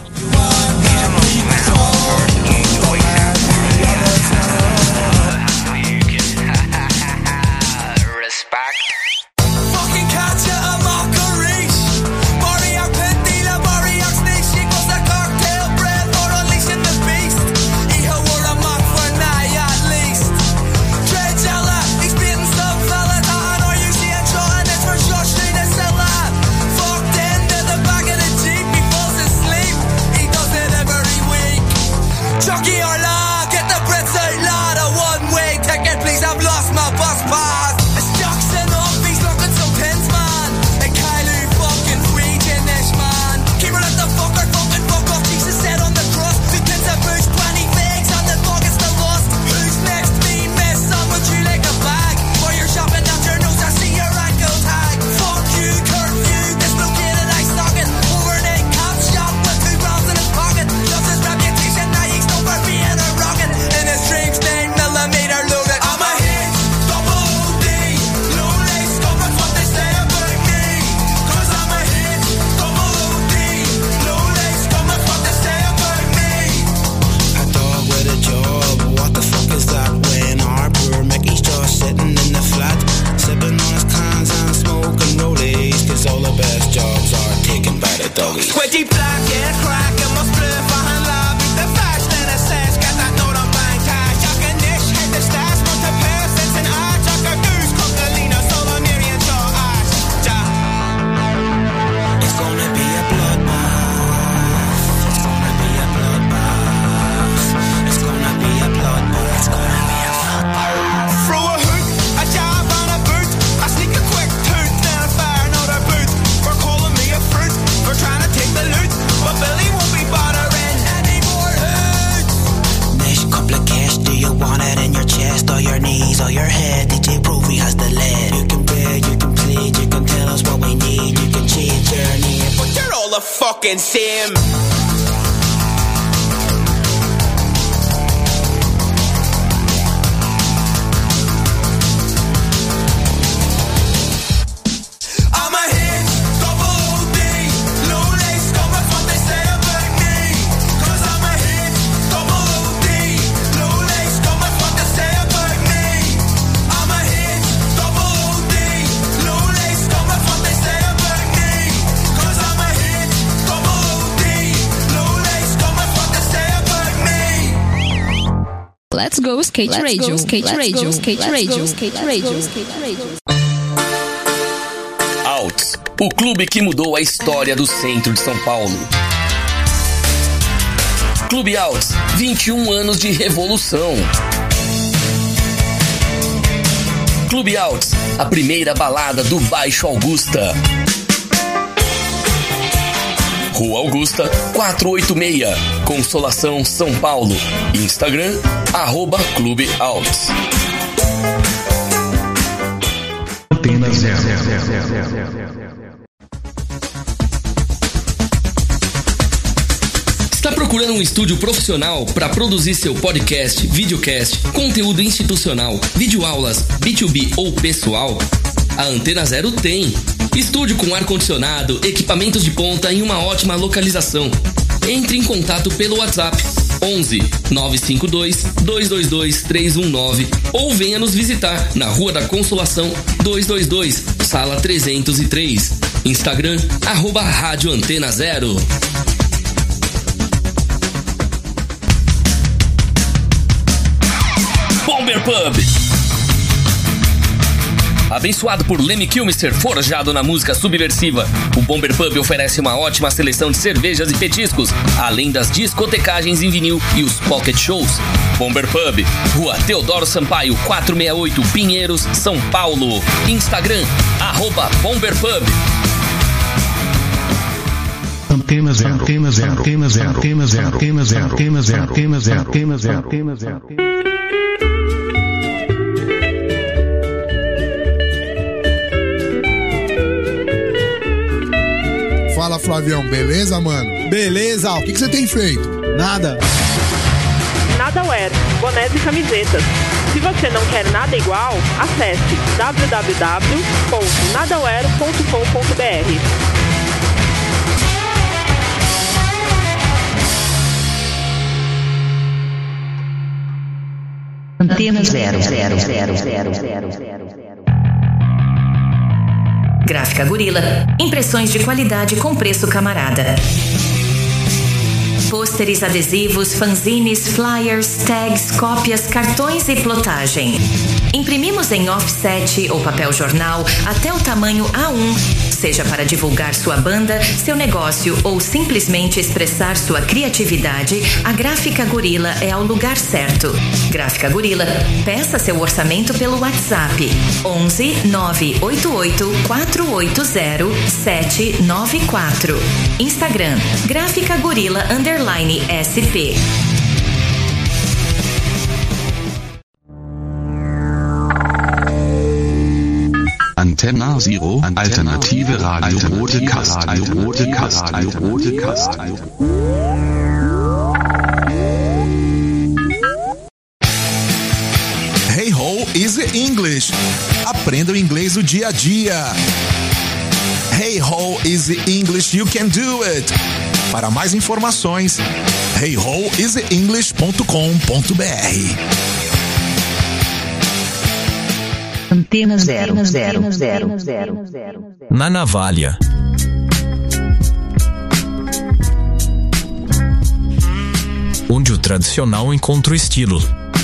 Sim. Let's go skate radio, skate radio, skate radio, skate radio, skate radio. Alts, o clube que mudou a história do centro de São Paulo. Clube Alts, 21 anos de revolução. Clube Alts, a primeira balada do Baixo Augusta. Rua Augusta, 486, Consolação, São Paulo. Instagram, @Clube Alts. Antena 0. Está procurando um estúdio profissional para produzir seu podcast, videocast, conteúdo institucional, videoaulas, B2B ou pessoal? A Antena 0 tem. Estúdio com ar-condicionado, equipamentos de ponta em uma ótima localização. Entre em contato pelo WhatsApp 11 952 222 319 ou venha nos visitar na Rua da Consolação 222, Sala 303. Instagram, @Rádio Antena 0. Bomber Pub. Abençoado por Lemmy Kilmister, forjado na música subversiva, o Bomber Pub oferece uma ótima seleção de cervejas e petiscos, além das discotecagens em vinil e os pocket shows. Bomber Pub, Rua Teodoro Sampaio, 468, Pinheiros, São Paulo. Instagram, @Bomber Pub. Antena 0, Antena 0, Antena 0, Antena 0, Antena 0, Antena 0, Antena 0, Antena 0, Antena 0. Fala, Flavião, beleza, mano? Beleza. O que você tem feito? Nada. Nadaware, bonés e camisetas. Se você não quer nada igual, acesse www.nadaware.com.br. Antena 0. Gráfica Gorila. Impressões de qualidade com preço camarada. Pôsteres, adesivos, fanzines, flyers, tags, cópias, cartões e plotagem. Imprimimos em offset ou papel jornal até o tamanho A1, seja para divulgar sua banda, seu negócio ou simplesmente expressar sua criatividade, a Gráfica Gorila é ao lugar certo. Gráfica Gorila, peça seu orçamento pelo WhatsApp 11 988 480 794. Instagram, Gráfica Gorila _SP. Antena 0, Alternative Radio Rote Kast, Rote Kast, Rote Kast. Hey Ho, Easy English. Aprenda o inglês do dia a dia. Hey Ho, Easy English, you can do it. Para mais informações, heyhoeasyenglish.com.br. Antena 0. Na navalha. Onde o tradicional encontra o estilo.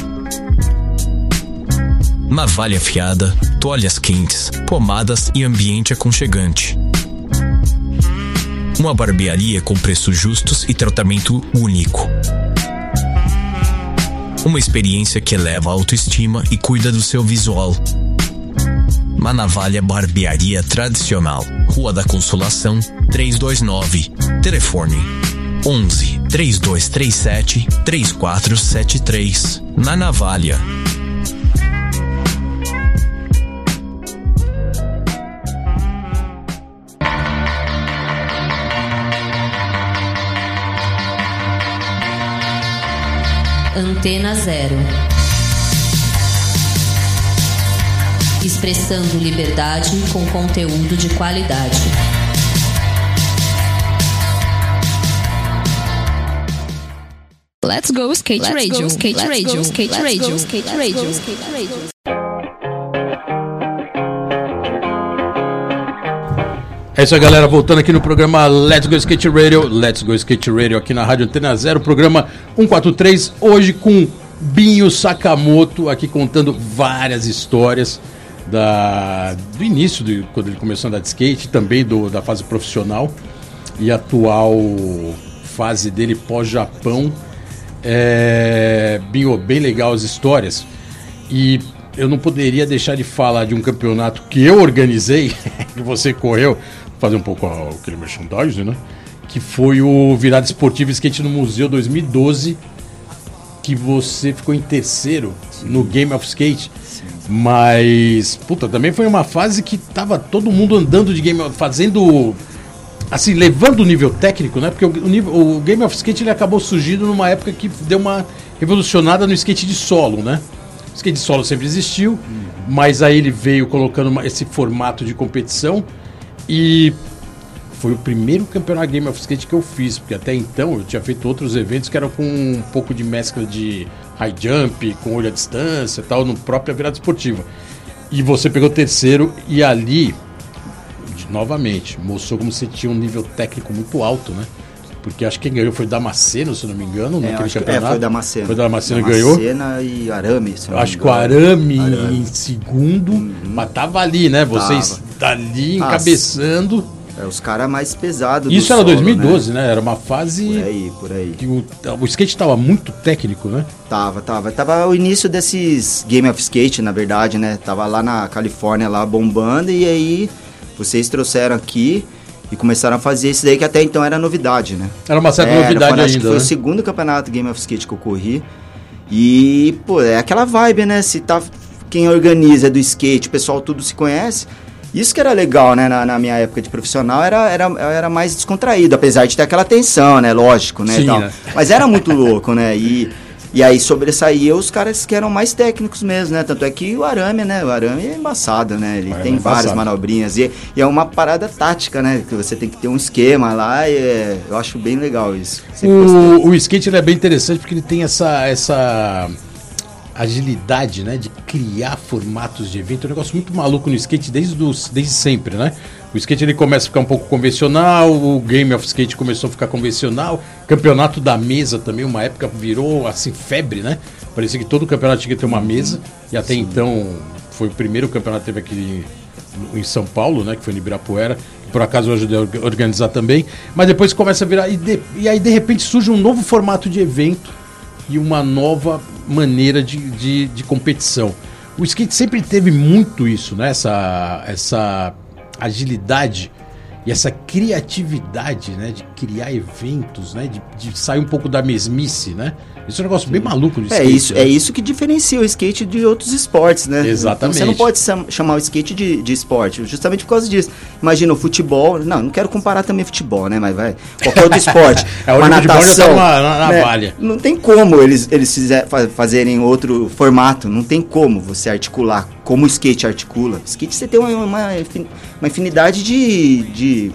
Navalha afiada, toalhas quentes, pomadas e ambiente aconchegante. Uma barbearia com preços justos e tratamento único. Uma experiência que eleva a autoestima e cuida do seu visual. Uma navalha barbearia tradicional. Rua da Consolação, 329. Telefone 11 3237 3473. Na navalha. Antena 0. Expressando liberdade com conteúdo de qualidade. Let's go skate radio, skate radio, skate radio, skate radio, skate radio. É isso aí, galera, voltando aqui no programa Let's Go Skate Radio. Let's Go Skate Radio aqui na Rádio Antena 0, programa 143, hoje com Binho Sakamoto aqui contando várias histórias do início, quando ele começou a andar de skate, também da fase profissional e atual fase dele pós-Japão. Binho, bem legal as histórias. E eu não poderia deixar de falar de um campeonato que eu organizei, que você correu, fazer um pouco aquele merchandising, né? Que foi o Virada Esportiva Skate no Museu 2012, que você ficou em terceiro no Game of Skate. Sim. Mas, também foi uma fase que tava todo mundo andando de game, fazendo, assim, levando o nível técnico, né? Porque o Game of Skate ele acabou surgindo numa época que deu uma revolucionada no skate de solo, né? O skate de solo sempre existiu, mas aí ele veio colocando esse formato de competição e foi o primeiro campeonato Game of Skate que eu fiz, porque até então eu tinha feito outros eventos que eram com um pouco de mescla de high jump, com olho à distância e tal, no próprio Virada Esportiva. E você pegou terceiro e ali, novamente, mostrou como você tinha um nível técnico muito alto, né? Porque acho que quem ganhou foi Damasceno, se não me engano, naquele campeonato. Foi Damasceno. Foi Damasceno que ganhou. Damasceno e Arame, se não me engano. Acho que o Arame em segundo, mas tava ali, né? Vocês ali encabeçando. Os caras mais pesados. Isso era 2012, né? Era uma fase. Por aí. Que o skate tava muito técnico, né? Tava o início desses Game of Skate, na verdade, né? Tava lá na Califórnia, lá bombando, e aí vocês trouxeram aqui e começaram a fazer isso daí, que até então era novidade, né? Era uma certa novidade ainda, acho que foi o segundo campeonato Game of Skate que eu corri. E, é aquela vibe, né? Se tá quem organiza do skate, o pessoal tudo se conhece. Isso que era legal, né? Na minha época de profissional, era mais descontraído, apesar de ter aquela tensão, né? Lógico, né? Sim, né? Mas era muito louco, né? E aí sobressaía os caras que eram mais técnicos mesmo, né? Tanto é que o Arame, né? O Arame é embaçado, né? Ele tem várias manobrinhas. E é uma parada tática, né? Que você tem que ter um esquema lá. Eu acho bem legal isso. O skate ele é bem interessante porque ele tem essa agilidade, né? De criar formatos de evento. É um negócio muito maluco no skate desde sempre, né? O skate ele começa a ficar um pouco convencional, o Game of Skate começou a ficar convencional, campeonato da mesa também, uma época virou assim febre, né? Parecia que todo campeonato tinha que ter uma mesa, e até então foi o primeiro campeonato que teve aqui em São Paulo, né? Que foi no Ibirapuera, que por acaso eu ajudei a organizar também, mas depois começa a virar, e aí de repente surge um novo formato de evento e uma nova maneira de competição. O skate sempre teve muito isso, né? Essa agilidade e essa criatividade, né, de criar eventos, né, de sair um pouco da mesmice, né? Isso é um negócio bem maluco de skate. É isso que diferencia o skate de outros esportes, né? Exatamente. Então, você não pode chamar o skate de esporte, justamente por causa disso. Imagina o futebol, não quero comparar também futebol, né? Mas vai, qualquer outro esporte. Uma natação, na navalha. Não tem como eles fazerem outro formato, não tem como você articular como o skate articula. O skate você tem uma infinidade de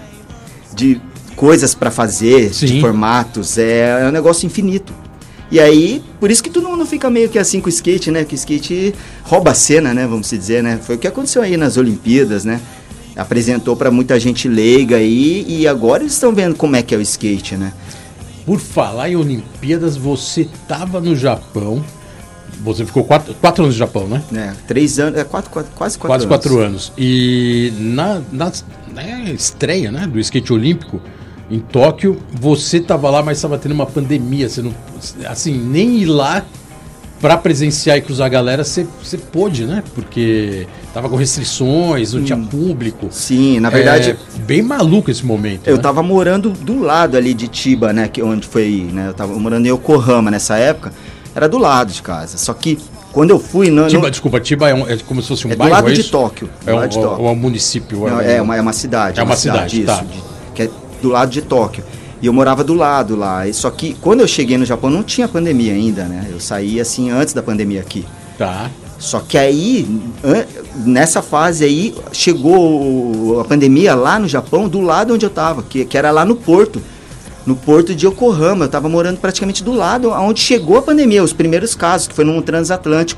coisas para fazer, Sim. de formatos, é um negócio infinito. E aí, por isso que todo mundo fica meio que assim com o skate, né? Que o skate rouba a cena, né? Vamos dizer, né? Foi o que aconteceu aí nas Olimpíadas, né? Apresentou para muita gente leiga aí e agora eles estão vendo como é que é o skate, né? Por falar em Olimpíadas, você tava no Japão, você ficou 4 anos no Japão, né? 3 anos, quase 4 anos. E na estreia, né, do skate olímpico, em Tóquio, você estava lá, mas estava tendo uma pandemia. Você não, assim, nem ir lá para presenciar e cruzar a galera, você pôde, né? Porque tava com restrições, não tinha público. Sim, na verdade... bem maluco esse momento. Eu tava morando do lado ali de Chiba, né? Onde foi, né? Eu tava morando em Yokohama nessa época. Era do lado de casa. Só que quando eu fui... Desculpa, Chiba é como se fosse um bairro, do lado de Tóquio. É um município. Não, é uma cidade. É uma cidade, tá. Que é do lado de Tóquio. E eu morava do lado lá. Só que quando eu cheguei no Japão não tinha pandemia ainda, né? Eu saí assim antes da pandemia aqui. Tá. Só que aí, nessa fase aí, chegou a pandemia lá no Japão, do lado onde eu tava, que era lá no porto de Yokohama. Eu tava morando praticamente do lado onde chegou a pandemia, os primeiros casos, que foi num transatlântico,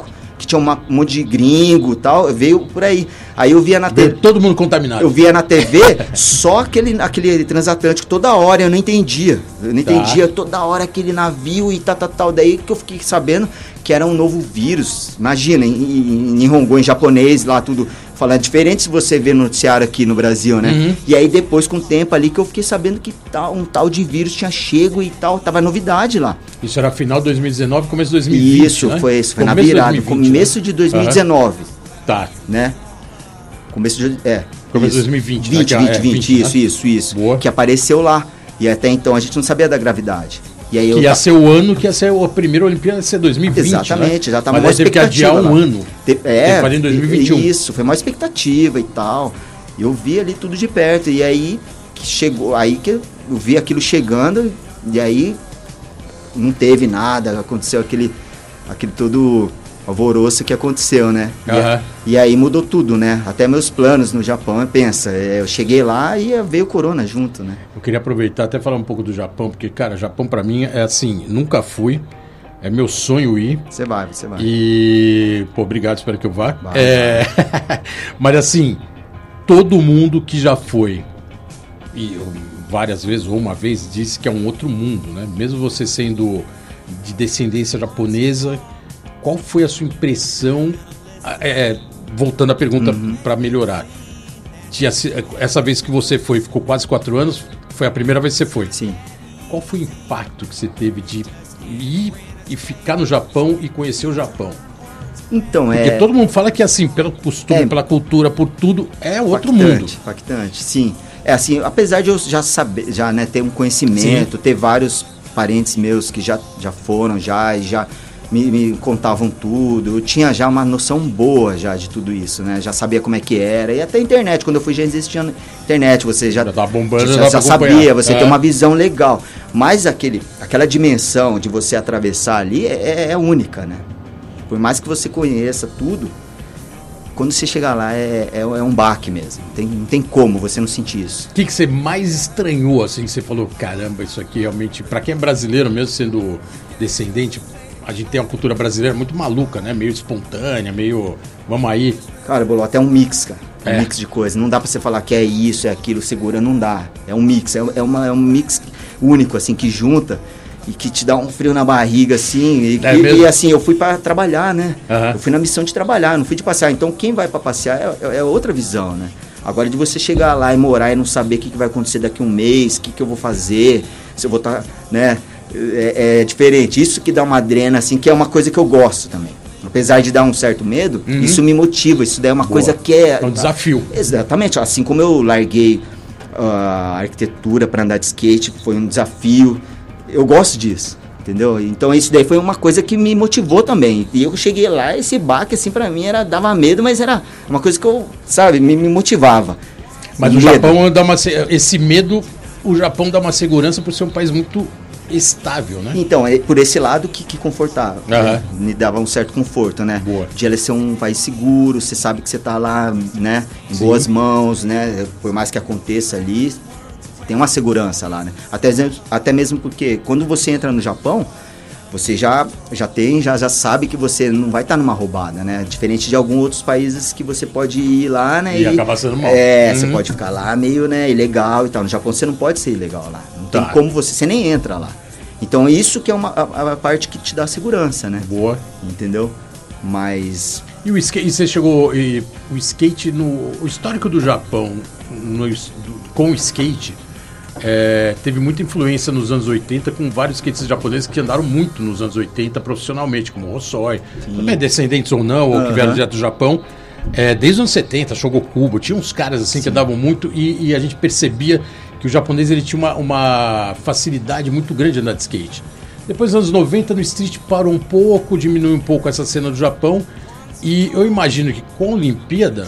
que tinha um monte de gringo e tal, veio por aí. Aí eu via na TV... Todo mundo contaminado. Eu via na TV só aquele transatlântico toda hora, eu não entendia. Toda hora aquele navio e tal. Daí que eu fiquei sabendo que era um novo vírus. Imagina, em Nihongo, em japonês, lá tudo falando. Diferente se você vê no noticiário aqui no Brasil, né? Uhum. E aí depois, com o tempo ali, que eu fiquei sabendo que um tal de vírus tinha chego e tal, tava novidade lá. Isso era final de 2019, começo de 2020, Isso, né? Foi na virada, 2020, começo de 2019. Uhum. Tá. Né? Começo de 2020. 2020, isso. Boa. Que apareceu lá. E até então a gente não sabia da gravidade. E aí ia ser o ano que ia ser a primeira Olimpíada, ia ser 2020. Exatamente, né? Já estava uma expectativa. Teve que adiar um ano. Teve que fazer em 2021. Isso, foi uma expectativa e tal. Eu vi ali tudo de perto. E aí que chegou, aí que eu vi aquilo chegando, e aí não teve nada, aconteceu aquele todo alvoroço que aconteceu, né? Uhum. E aí mudou tudo, né? Até meus planos no Japão, pensa, eu cheguei lá e veio o corona junto, né? Eu queria aproveitar até falar um pouco do Japão, porque, cara, Japão pra mim é assim, nunca fui, é meu sonho ir. Você vai. E, pô, obrigado, espero que eu vá. Mas assim, todo mundo que já foi, e várias vezes, ou uma vez, disse que é um outro mundo, né? Mesmo você sendo de descendência japonesa, qual foi a sua impressão, voltando à pergunta para melhorar, essa vez que você foi, ficou quase 4 anos, foi a primeira vez que você foi? Sim. Qual foi o impacto que você teve de ir e ficar no Japão e conhecer o Japão? Então, porque todo mundo fala que assim, pelo costume, pela cultura, por tudo, é outro mundo. Impactante, sim. É assim, apesar de eu já saber, já ter um conhecimento, ter vários parentes meus que já foram, já me contavam tudo, eu tinha já uma noção boa já de tudo isso, né? Já sabia como é que era, e até a internet, quando eu fui já existia internet, você já tá bombando, já sabia, você tem uma visão legal, mas aquela dimensão de você atravessar ali é única, né? Por mais que você conheça tudo, quando você chegar lá é um baque mesmo, não tem como você não sentir isso. O que você mais estranhou, assim, que você falou, caramba, isso aqui realmente, pra quem é brasileiro mesmo, sendo descendente, a gente tem uma cultura brasileira muito maluca, né? Meio espontânea, meio... Vamos aí. Cara, Bolota, é um mix, cara. Um mix de coisas. Não dá pra você falar que é isso, é aquilo, segura, não dá. É um mix, é um mix único, assim, que junta e que te dá um frio na barriga, assim. E assim, eu fui pra trabalhar, né? Uhum. Eu fui na missão de trabalhar, não fui de passear. Então, quem vai pra passear é outra visão, né? Agora, de você chegar lá e morar e não saber o que vai acontecer daqui a um mês, o que eu vou fazer, se eu vou estar, né... É diferente, isso que dá uma adrena, assim, que é uma coisa que eu gosto também. Apesar de dar um certo medo, isso me motiva, isso daí é uma coisa que é um desafio. Exatamente, assim como eu larguei a arquitetura para andar de skate, foi um desafio, eu gosto disso, entendeu? Então isso daí foi uma coisa que me motivou também. E eu cheguei lá, esse baque, assim, para mim dava medo, mas era uma coisa que eu, sabe, me motivava. Mas o Japão dá esse medo, o Japão dá uma segurança por ser um país muito estável, né? Então, por esse lado que confortava, né? Me dava um certo conforto, né? Boa. De ela ser um país seguro, você sabe que você tá lá, né? Em boas mãos, né? Por mais que aconteça ali, tem uma segurança lá, né? Até mesmo porque quando você entra no Japão, você já sabe que você não vai estar numa roubada, né? Diferente de alguns outros países que você pode ir lá, né? E acabar sendo mal. Você pode ficar lá meio, né, ilegal e tal. No Japão você não pode ser ilegal lá. Não tem como você nem entra lá. Então isso que é a parte que te dá segurança, né? Boa. Entendeu? Mas... E o skate, você chegou... o skate o histórico do Japão com o skate... teve muita influência nos anos 80 com vários skatistas japoneses que andaram muito nos anos 80 profissionalmente, como o Hossoi, também descendentes ou não, ou que vieram direto do Japão. Desde os anos 70, Shogokubo, tinha uns caras assim que andavam muito e a gente percebia que o japonês ele tinha uma facilidade muito grande de andar de skate. Depois dos anos 90 no street parou um pouco, diminuiu um pouco essa cena do Japão e eu imagino que com a Olimpíada,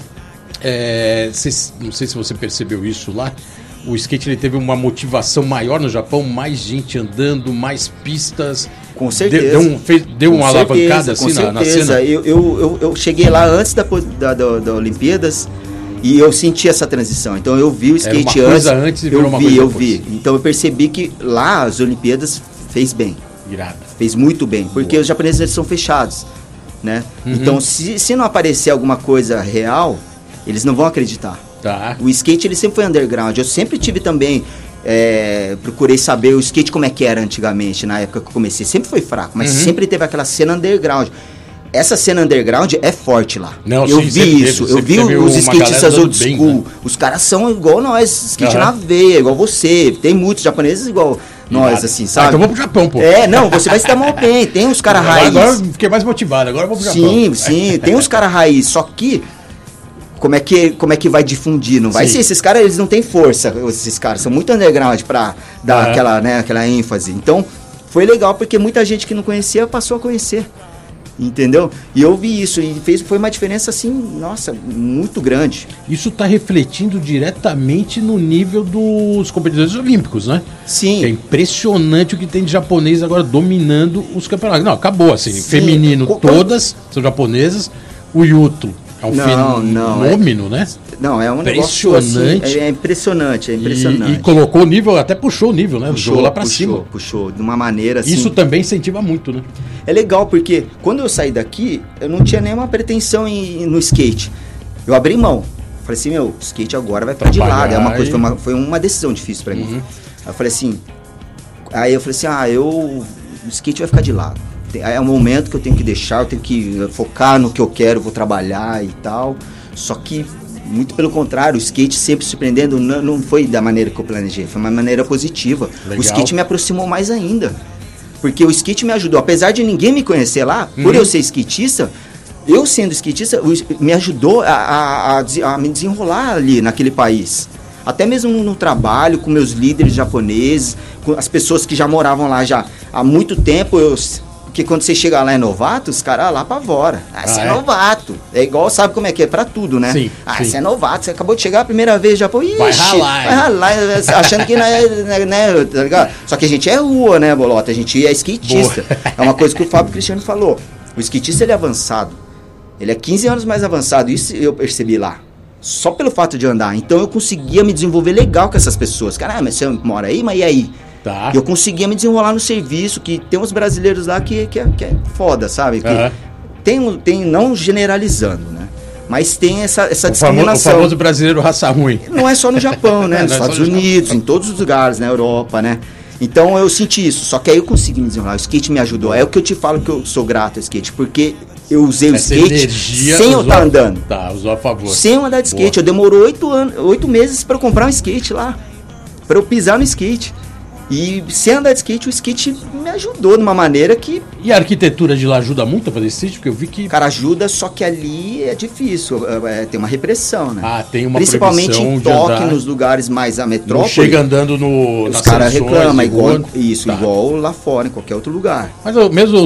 não sei se você percebeu isso lá, o skate ele teve uma motivação maior no Japão, mais gente andando, mais pistas. Com certeza. Deu uma alavancada assim na cena? Eu cheguei lá antes da Olimpíadas e eu senti essa transição. Então eu vi o skate antes e virou uma coisa depois. Eu vi. Então eu percebi que lá as Olimpíadas fez bem. Irado. Fez muito bem, porque os japoneses eles são fechados. né? Então, se não aparecer alguma coisa real, eles não vão acreditar. Tá. O skate, ele sempre foi underground. Eu sempre tive também... procurei saber o skate como é que era antigamente, na época que eu comecei. Sempre foi fraco, mas sempre teve aquela cena underground. Essa cena underground é forte lá. Não, eu sim, vi isso. Eu vi os skatistas old school. Bem, né? Os caras são igual nós, skate na veia, igual você. Tem muitos japoneses igual nós, assim, sabe? Então vamos pro Japão, pô. Não, você vai se dar mal bem. Tem uns caras raiz. Agora fiquei mais motivado, agora vamos pro Japão. Sim, tem uns caras raiz. Só que como é que vai difundir? Não vai ser. Esses caras, eles não têm força. Esses caras são muito underground pra dar aquela ênfase. Então, foi legal porque muita gente que não conhecia passou a conhecer. Entendeu? E eu vi isso e foi uma diferença assim, nossa, muito grande. Isso está refletindo diretamente no nível dos competidores olímpicos, né? Sim. Que é impressionante o que tem de japonês agora dominando os campeonatos. Não, acabou assim. Sim. Feminino, todas são japonesas. O Yuto é um fenômeno, né? Não, é um impressionante. Negócio assim, é impressionante. E colocou o nível, até puxou o nível, né? Jogou lá pra cima. Puxou, de uma maneira assim. Isso também incentiva muito, né? É legal, porque quando eu saí daqui, eu não tinha nenhuma pretensão no skate. Eu abri mão. Falei assim, o skate agora vai ficar de lado. É uma coisa, foi uma decisão difícil pra mim. Aí eu falei assim, o skate vai ficar de lado. É um momento que eu tenho que deixar, eu tenho que focar no que eu quero, vou trabalhar e tal. Só que, muito pelo contrário, o skate sempre surpreendendo, não foi da maneira que eu planejei, foi uma maneira positiva. Legal. O skate me aproximou mais ainda. Porque o skate me ajudou, apesar de ninguém me conhecer lá, por eu ser skatista, eu sendo skatista, me ajudou a me desenrolar ali naquele país. Até mesmo no trabalho, com meus líderes japoneses, com as pessoas que já moravam lá já há muito tempo, porque quando você chega lá é novato, os caras lá apavoram. Você é novato. É igual, sabe como é que é? Pra tudo, né? Sim, você é novato, você acabou de chegar a primeira vez já, vai ralar, achando que não é, né, tá ligado? Só que a gente é rua, né, Bolota? A gente é skatista. Boa. É uma coisa que o Fábio Cristiano falou. O skatista, ele é avançado. Ele é 15 anos mais avançado. Isso eu percebi lá. Só pelo fato de andar. Então eu conseguia me desenvolver legal com essas pessoas. Caramba, mas você mora aí? Mas e aí? Tá. Eu conseguia me desenrolar no serviço, que tem uns brasileiros lá que é foda, sabe? Que tem, não generalizando, né? Mas tem essa discriminação. O famoso brasileiro raça ruim. Não é só no Japão, né? Nos Estados Unidos, em todos os lugares, na Europa, né? Então eu senti isso, só que aí eu consegui me desenrolar. O skate me ajudou. É o que eu te falo que eu sou grato ao skate, porque eu usei o skate sem eu estar andando. Tá, usou a favor. Sem eu andar de skate. Eu demorou 8 meses para eu comprar um skate lá, para eu pisar no skate. E sem andar de skate, o skate me ajudou de uma maneira que... E a arquitetura de lá ajuda muito a fazer skate? Porque eu vi que... Cara, ajuda, só que ali é difícil, tem uma repressão, né? Tem uma principalmente em Tóquio, nos lugares mais a metrópole. Não chega andando os caras reclamam, igual lá fora, em qualquer outro lugar. Mas mesmo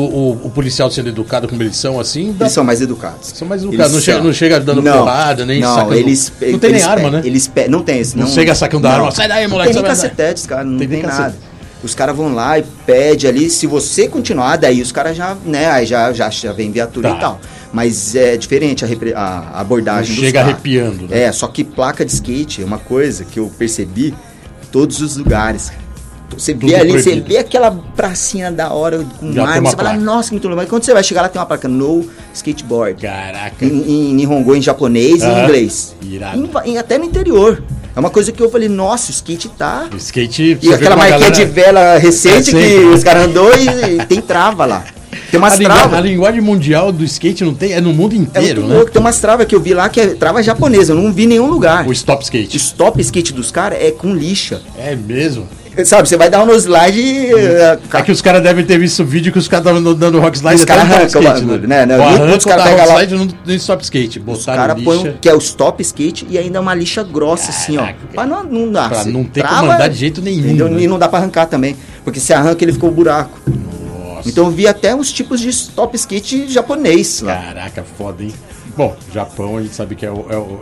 o policial sendo educado como eles são, assim... Eles são mais educados. São mais educados, não chega dando porrada, nem sacando... Não tem nem arma, né? Não tem esse. Não chega sacando a arma, sai daí, moleque. Não tem nem cacetetes, cara, não tem nada. Os caras vão lá e pedem ali, se você continuar, daí os caras já, né, aí já vem viatura e tal. Mas é diferente a abordagem dos caras. Chega arrepiando, né? Só que placa de skate é uma coisa que eu percebi em todos os lugares. Você vê ali, você vê aquela pracinha da hora com mar, você fala, nossa, muito legal. Mas quando você vai chegar lá, tem uma placa no skateboard. Caraca. Em Nihongo, em japonês e em inglês. Irado. Até no interior. É uma coisa que eu falei, nossa, o skate tá... O skate... E aquela marquinha de vela recente que os caras andou e tem trava lá. Tem umas travas. A linguagem mundial do skate não tem, é no mundo inteiro, né? Louco. Tem umas travas que eu vi lá que é trava japonesa, eu não vi em nenhum lugar. O stop skate. O stop skate dos caras é com lixa. É mesmo? Sabe, você vai dar um no slide e... É que os caras devem ter visto o vídeo que os caras estavam dando rock slide. Os caras arrancam o bagulho, né? Os caras pegam lá no stop skate. Os caras põem que é o stop skate e ainda uma lixa grossa. Caraca, assim, ó. Pra não dar. Pra não ter como andar de jeito nenhum. Né? E não dá pra arrancar também. Porque se arranca, ele ficou um buraco. Nossa. Então eu vi até uns tipos de stop skate japonês lá. Caraca, foda, hein? Bom, Japão a gente sabe que é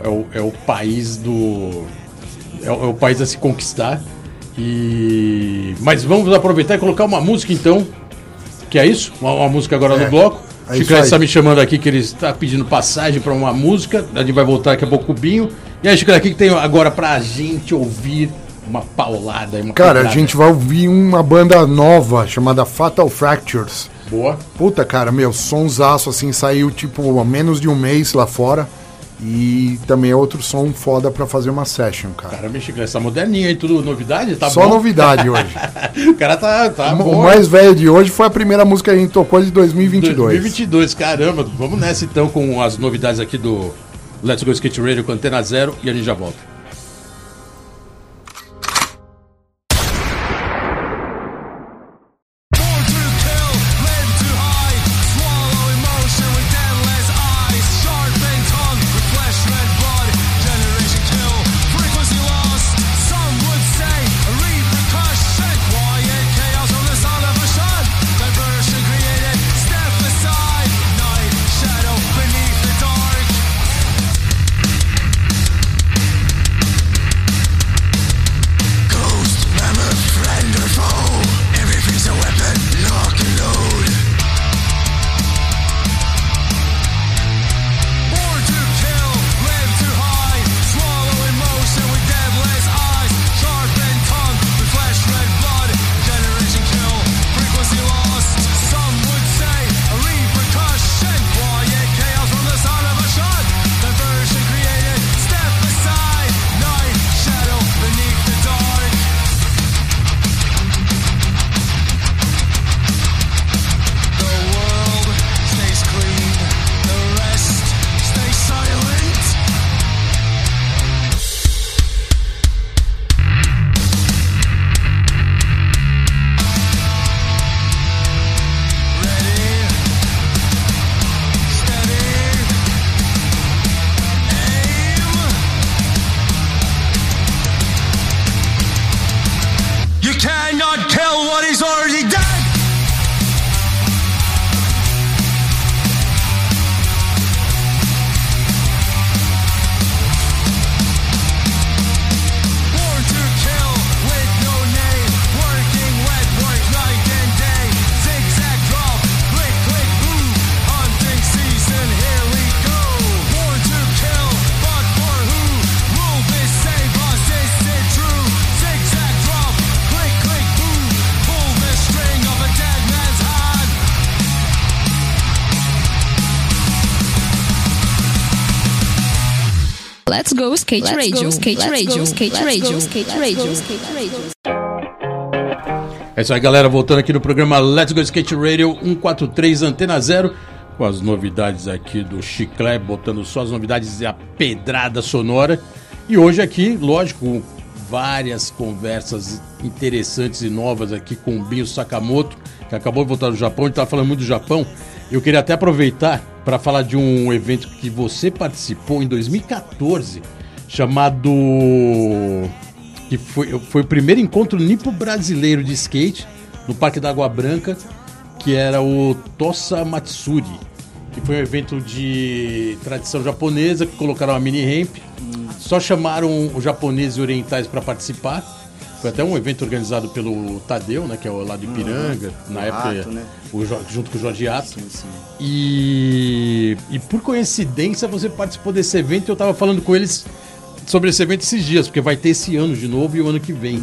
o país do... É o país a se conquistar. Mas vamos aproveitar e colocar uma música então. Que é isso? Uma música agora no bloco. O Chiclete está me chamando aqui que ele está pedindo passagem para uma música. A gente vai voltar daqui a pouco com o Binho. E aí, Chiclete, o que tem agora pra gente ouvir uma paulada? Cara, a gente vai ouvir uma banda nova chamada Fatal Fractures. Boa. Puta, cara, meu, sonsaço, assim, saiu, tipo, há menos de um mês lá fora. E também é outro som foda pra fazer uma session, cara. Caramba, Chiclé, essa moderninha aí, tudo novidade? Tá Só bom? Novidade hoje. O cara tá bom. O mais velho de hoje foi a primeira música que a gente tocou de 2022. 2022, caramba. Vamos nessa então com as novidades aqui do Let's Go Skate Radio com Antena Zero e a gente já volta. Let's Go Skate Radio, Skate Radio, Skate Radio, Skate Radio, Skate Radio. É isso aí, galera, voltando aqui no programa Let's Go Skate Radio 143 Antena Zero, com as novidades aqui do Chiclé, botando só as novidades e a pedrada sonora. E hoje aqui, lógico, várias conversas interessantes e novas aqui com o Binho Sakamoto, que acabou de voltar do Japão, ele estava falando muito do Japão. Eu queria até aproveitar para falar de um evento que você participou em 2014, chamado... que foi o primeiro encontro nipo-brasileiro de skate no Parque da Água Branca, que era o Tosa Matsuri, que foi um evento de tradição japonesa, que colocaram uma mini ramp, só chamaram os japoneses e orientais para participar. Foi até um evento organizado pelo Tadeu, né, que é o lá de Ipiranga, na época, Ato, né? Junto com o Jorge Ato. Sim. E por coincidência você participou desse evento e eu estava falando com eles sobre esse evento esses dias, porque vai ter esse ano de novo e o ano que vem.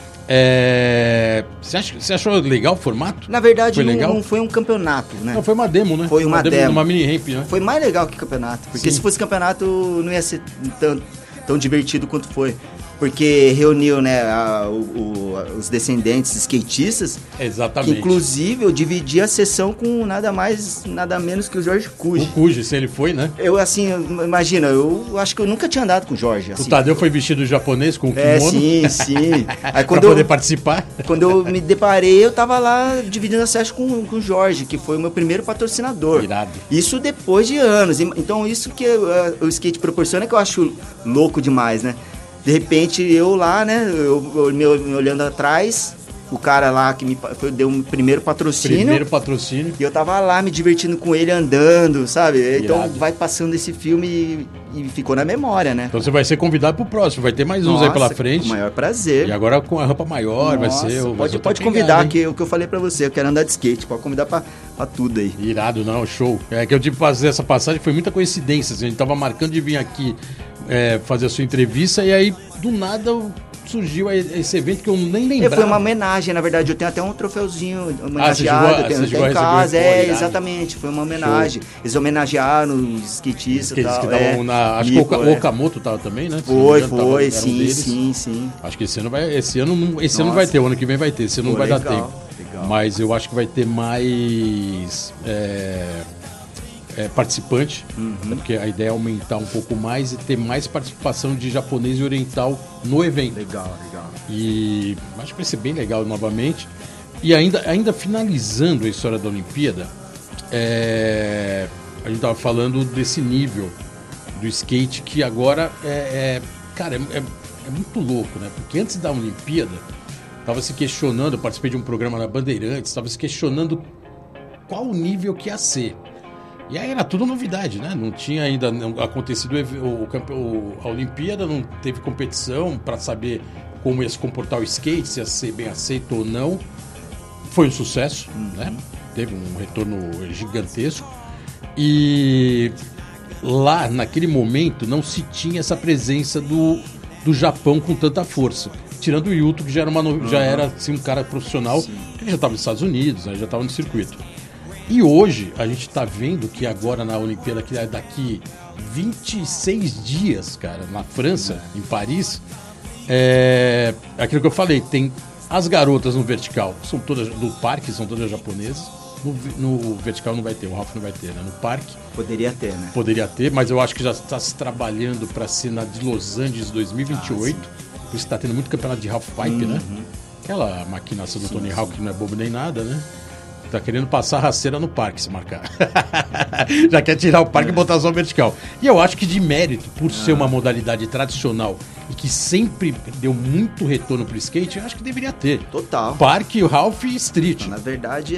Você achou legal o formato? Na verdade, não foi um campeonato, né? Não, foi uma demo, né? Foi uma demo. Uma mini ramp, né? Foi mais legal que campeonato, porque se fosse campeonato não ia ser tão divertido quanto foi. Porque reuniu, né, os descendentes skatistas. Exatamente. Que, inclusive, eu dividi a sessão com nada mais, nada menos que o Jorge Cuji. O Cuji, se ele foi, né? Eu, assim, imagina, eu acho que eu nunca tinha andado com o Jorge. Assim. O Tadeu foi vestido de japonês com o kimono. Sim. Aí, pra poder participar. Quando eu me deparei, eu tava lá dividindo a sessão com o Jorge, que foi o meu primeiro patrocinador. Irado. Isso depois de anos. Então, isso que o skate proporciona que eu acho louco demais, né? De repente, eu lá, né, me olhando atrás, o cara lá que deu um primeiro patrocínio. E eu tava lá me divertindo com ele, andando, sabe? Irado. Então vai passando esse filme e ficou na memória, né? Então você vai ser convidado pro próximo, vai ter mais uns aí pela frente. Com o maior prazer. E agora com a rampa maior, vai ser... Pode convidar, que o que eu falei pra você, eu quero andar de skate, pode convidar pra tudo aí. Irado, não, show. É que eu tive que fazer essa passagem, foi muita coincidência, assim, a gente tava marcando de vir aqui fazer a sua entrevista e aí, do nada, surgiu esse evento que eu nem lembrava. Foi uma homenagem, na verdade. Eu tenho até um troféuzinho homenageado. Eu tenho em casa. Exatamente. Foi uma homenagem. Show. Eles homenagearam os skatistas e tal. Acho que o Okamoto tava também, né? Foi, sim. Acho que esse ano não vai ter, o ano que vem vai ter. Esse ano não vai dar tempo. Legal. Mas eu acho que vai ter mais participante, porque a ideia é aumentar um pouco mais e ter mais participação de japonês e oriental no evento. Legal. E acho que vai ser bem legal novamente. E ainda finalizando a história da Olimpíada, a gente estava falando desse nível do skate que agora cara, é muito louco, né? Porque antes da Olimpíada, estava se questionando, eu participei de um programa na Bandeirantes, estava se questionando qual o nível que ia ser. E aí era tudo novidade, né? Não tinha ainda acontecido a Olimpíada, não teve competição para saber como ia se comportar o skate, se ia ser bem aceito ou não. Foi um sucesso, né? Teve um retorno gigantesco. E lá, naquele momento, não se tinha essa presença do Japão com tanta força. Tirando o Yuto, que já era assim, um cara profissional, que já estava nos Estados Unidos, né? Já estava no circuito. E hoje, a gente está vendo que agora na Olimpíada, que daqui 26 dias, cara, na França, em Paris, aquilo que eu falei, tem as garotas no vertical, são todas do parque, são todas japonesas. No vertical não vai ter, o Ralph não vai ter, né? No parque. Poderia ter, né? Poderia ter, mas eu acho que já está se trabalhando para ser na de Los Angeles 2028. Por isso está tendo muito campeonato de Half Pipe, né? Aquela maquinação do Tony Hawk que não é bobo nem nada, né? Tá querendo passar a rasteira no parque se marcar. Já quer tirar o parque e botar só vertical. E eu acho que de mérito, por ser uma modalidade tradicional e que sempre deu muito retorno pro skate, eu acho que deveria ter. Total. Parque, Ralph e street. Na verdade,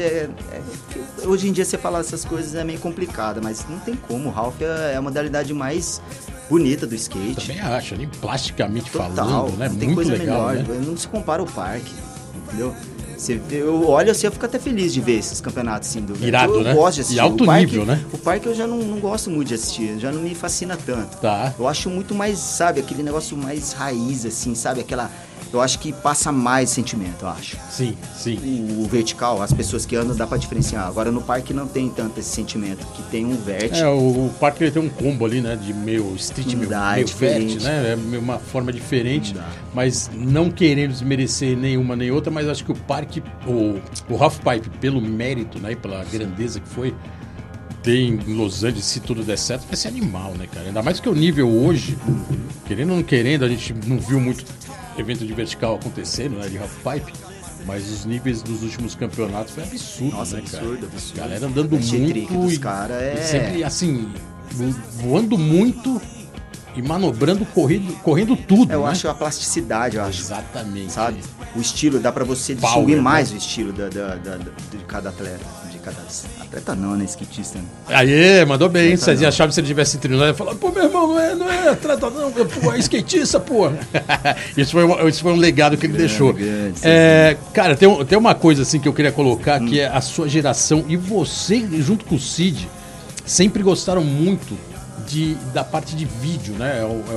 hoje em dia você falar essas coisas é meio complicado, mas não tem como. O Ralph é a modalidade mais bonita do skate. Também acho, ali plasticamente Total, falando, né? Não tem muito coisa legal, melhor, né? Não se compara ao parque, entendeu? Eu olho assim, eu fico até feliz de ver esses campeonatos assim do Irado, eu né? gosto de assistir. E alto nível, né? O parque eu já não gosto muito de assistir, já não me fascina tanto. Tá. Eu acho muito mais, sabe, aquele negócio mais raiz, assim, sabe? Eu acho que passa mais sentimento, eu acho. Sim. O vertical, as pessoas que andam, dá pra diferenciar. Agora no parque não tem tanto esse sentimento, que tem um vert. O parque ele tem um combo ali, né? De meio street, meio vert, né? É uma forma diferente, mas não querendo desmerecer nenhuma nem outra, mas acho que o parque, o Half Pipe, pelo mérito, né? Pela grandeza que foi, tem em Los Angeles, se tudo der certo, vai ser animal, né, cara? Ainda mais que o nível hoje, querendo ou não querendo, a gente não viu muito evento de vertical acontecendo, né, de half pipe, mas os níveis dos últimos campeonatos foi absurdo. Nossa, né, absurdo. Galera andando muito e sempre assim, voando muito e manobrando, correndo tudo. Eu né? acho a plasticidade, eu acho. Exatamente. Sabe? O estilo, dá pra você distinguir mais o estilo de cada atleta. Atleta não, né? Skatista. Né? Aí, mandou bem. Cezinha achava que se ele tivesse treinado, ia falar, pô, meu irmão, não é atleta não, pô, é skatista, pô. Isso foi um legado que ele deixou. Cara, tem uma coisa assim que eu queria colocar, que é a sua geração, e você, junto com o Cid, sempre gostaram muito da parte de vídeo, né?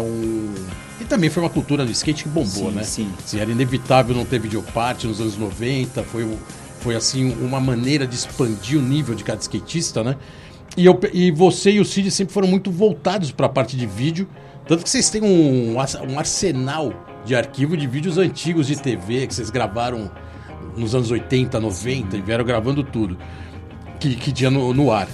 E também foi uma cultura do skate que bombou, né? Sim. Assim, era inevitável não ter videoparte nos anos 90, foi assim, uma maneira de expandir o nível de cada skatista, né? E você e o Cid sempre foram muito voltados para a parte de vídeo, tanto que vocês têm um arsenal de arquivo de vídeos antigos de TV, que vocês gravaram nos anos 80, 90, e vieram gravando tudo, que tinha no ar.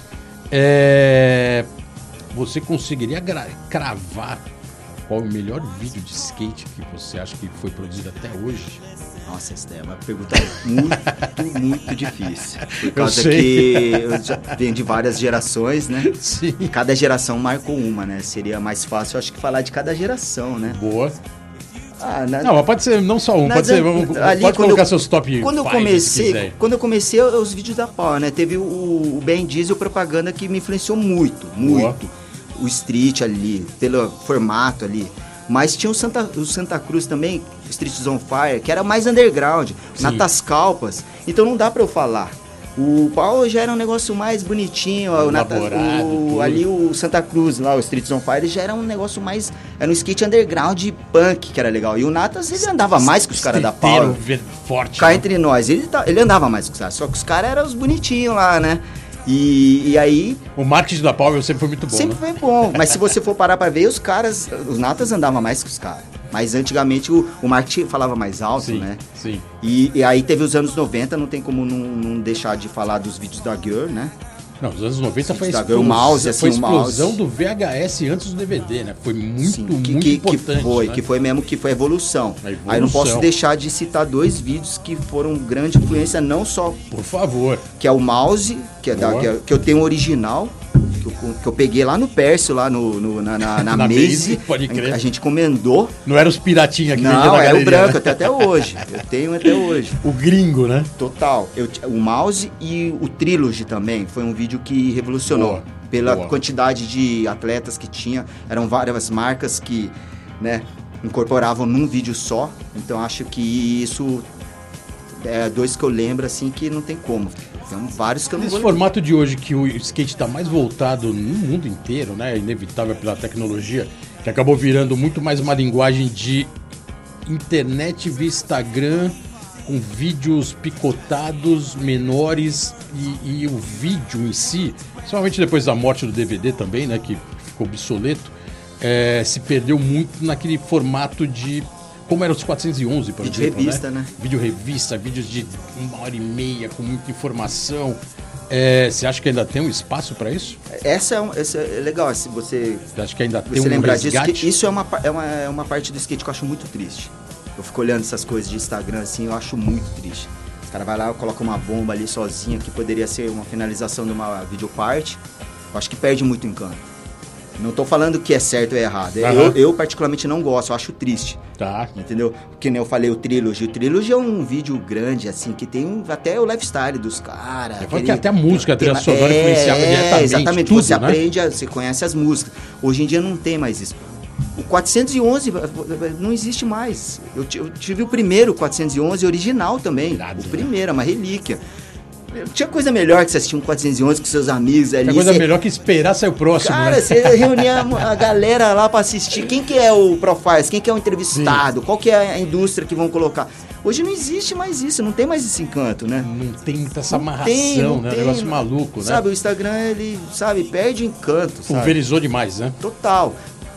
Você conseguiria cravar qual é o melhor vídeo de skate que você acha que foi produzido até hoje? Nossa, essa é uma pergunta muito difícil. Por causa que eu já venho de várias gerações, né? Sim. E cada geração marcou uma, né? Seria mais fácil, acho que, falar de cada geração, né? Boa. Não, mas pode ser não só um, pode colocar seus top quando eu comecei, os vídeos da Power, né? Teve o Ben Diesel propaganda que me influenciou muito. O Street ali, pelo formato ali. Mas tinha o Santa Cruz também, Streets on Fire, que era mais underground, Natas Calpas. Então não dá pra eu falar. O Power já era um negócio mais bonitinho, ali o Santa Cruz, lá, o Streets on Fire, já era um negócio mais... Era um skate underground punk, que era legal. E o Natas, ele andava mais que os caras da Power. Forte. Cá entre nós, ele andava mais que os caras, só que os caras eram os bonitinhos lá, né? E aí... O marketing da Power sempre foi muito bom, Sempre foi bom, mas se você for parar pra ver, os Natas andavam mais que os caras. Mas antigamente o marketing falava mais alto, né? Sim. E aí teve os anos 90, não tem como não deixar de falar dos vídeos da Girl, né? Não, os anos 90 foi a o mouse, assim, explosão do VHS antes do DVD, né? Foi muito importante. Que foi a evolução. Aí não posso deixar de citar 2 vídeos que foram grande influência, não só... Por favor. Que é o mouse, que eu tenho o original, que eu peguei lá no Pércio, lá na Maze. Pode crer. A gente encomendou. Não era os piratinhas que vendiam na galeria. Não, era o branco, até hoje. Eu tenho até hoje. O gringo, né? Total. O mouse e o Trilogy também. Foi um vídeo que revolucionou. Pela quantidade de atletas que tinha. Eram várias marcas que, né, incorporavam num vídeo só. Então acho que isso... 2 que eu lembro, assim, que não tem como. Tem vários que eu não Nesse formato de hoje, que o skate está mais voltado no mundo inteiro, né? Inevitável pela tecnologia, que acabou virando muito mais uma linguagem de internet via Instagram, com vídeos picotados, menores, e o vídeo em si, principalmente depois da morte do DVD também, né? Que ficou obsoleto, se perdeu muito naquele formato de... Como eram os 411, por exemplo, revista, né? Vídeo revista, vídeos de 1h30 com muita informação. Você acha que ainda tem um espaço para isso? Essa é legal, se você acha que ainda tem um lembrar resgate? Disso, que isso é uma parte do skate que eu acho muito triste. Eu fico olhando essas coisas de Instagram assim, eu acho muito triste. Os caras vai lá e coloca uma bomba ali sozinha, que poderia ser uma finalização de uma videoparte. Eu acho que perde muito encanto. Não tô falando que é certo ou errado. Eu particularmente não gosto, eu acho triste. Tá. Entendeu? Porque nem eu falei o Trilogy. O Trilogy é um vídeo grande, assim, que tem até o lifestyle dos caras. Que até a música, a trilha sonora influenciava diretamente. Exatamente, tudo, você né? aprende, você conhece as músicas. Hoje em dia não tem mais isso. O 411 não existe mais. Eu tive o primeiro 411 original também. O primeiro, é uma relíquia. Tinha coisa melhor que você assistir um 411 com seus amigos ali. Tinha coisa melhor que esperar sair o próximo, cara, né? Você reunia a galera lá pra assistir. Quem que é o Profiles? Quem que é o entrevistado? Sim. Qual que é a indústria que vão colocar? Hoje não existe mais isso, não tem mais esse encanto, né? Não tem essa amarração, né? Negócio maluco, né? Sabe, o Instagram, ele, perde o encanto, pulverizou demais, né? Total.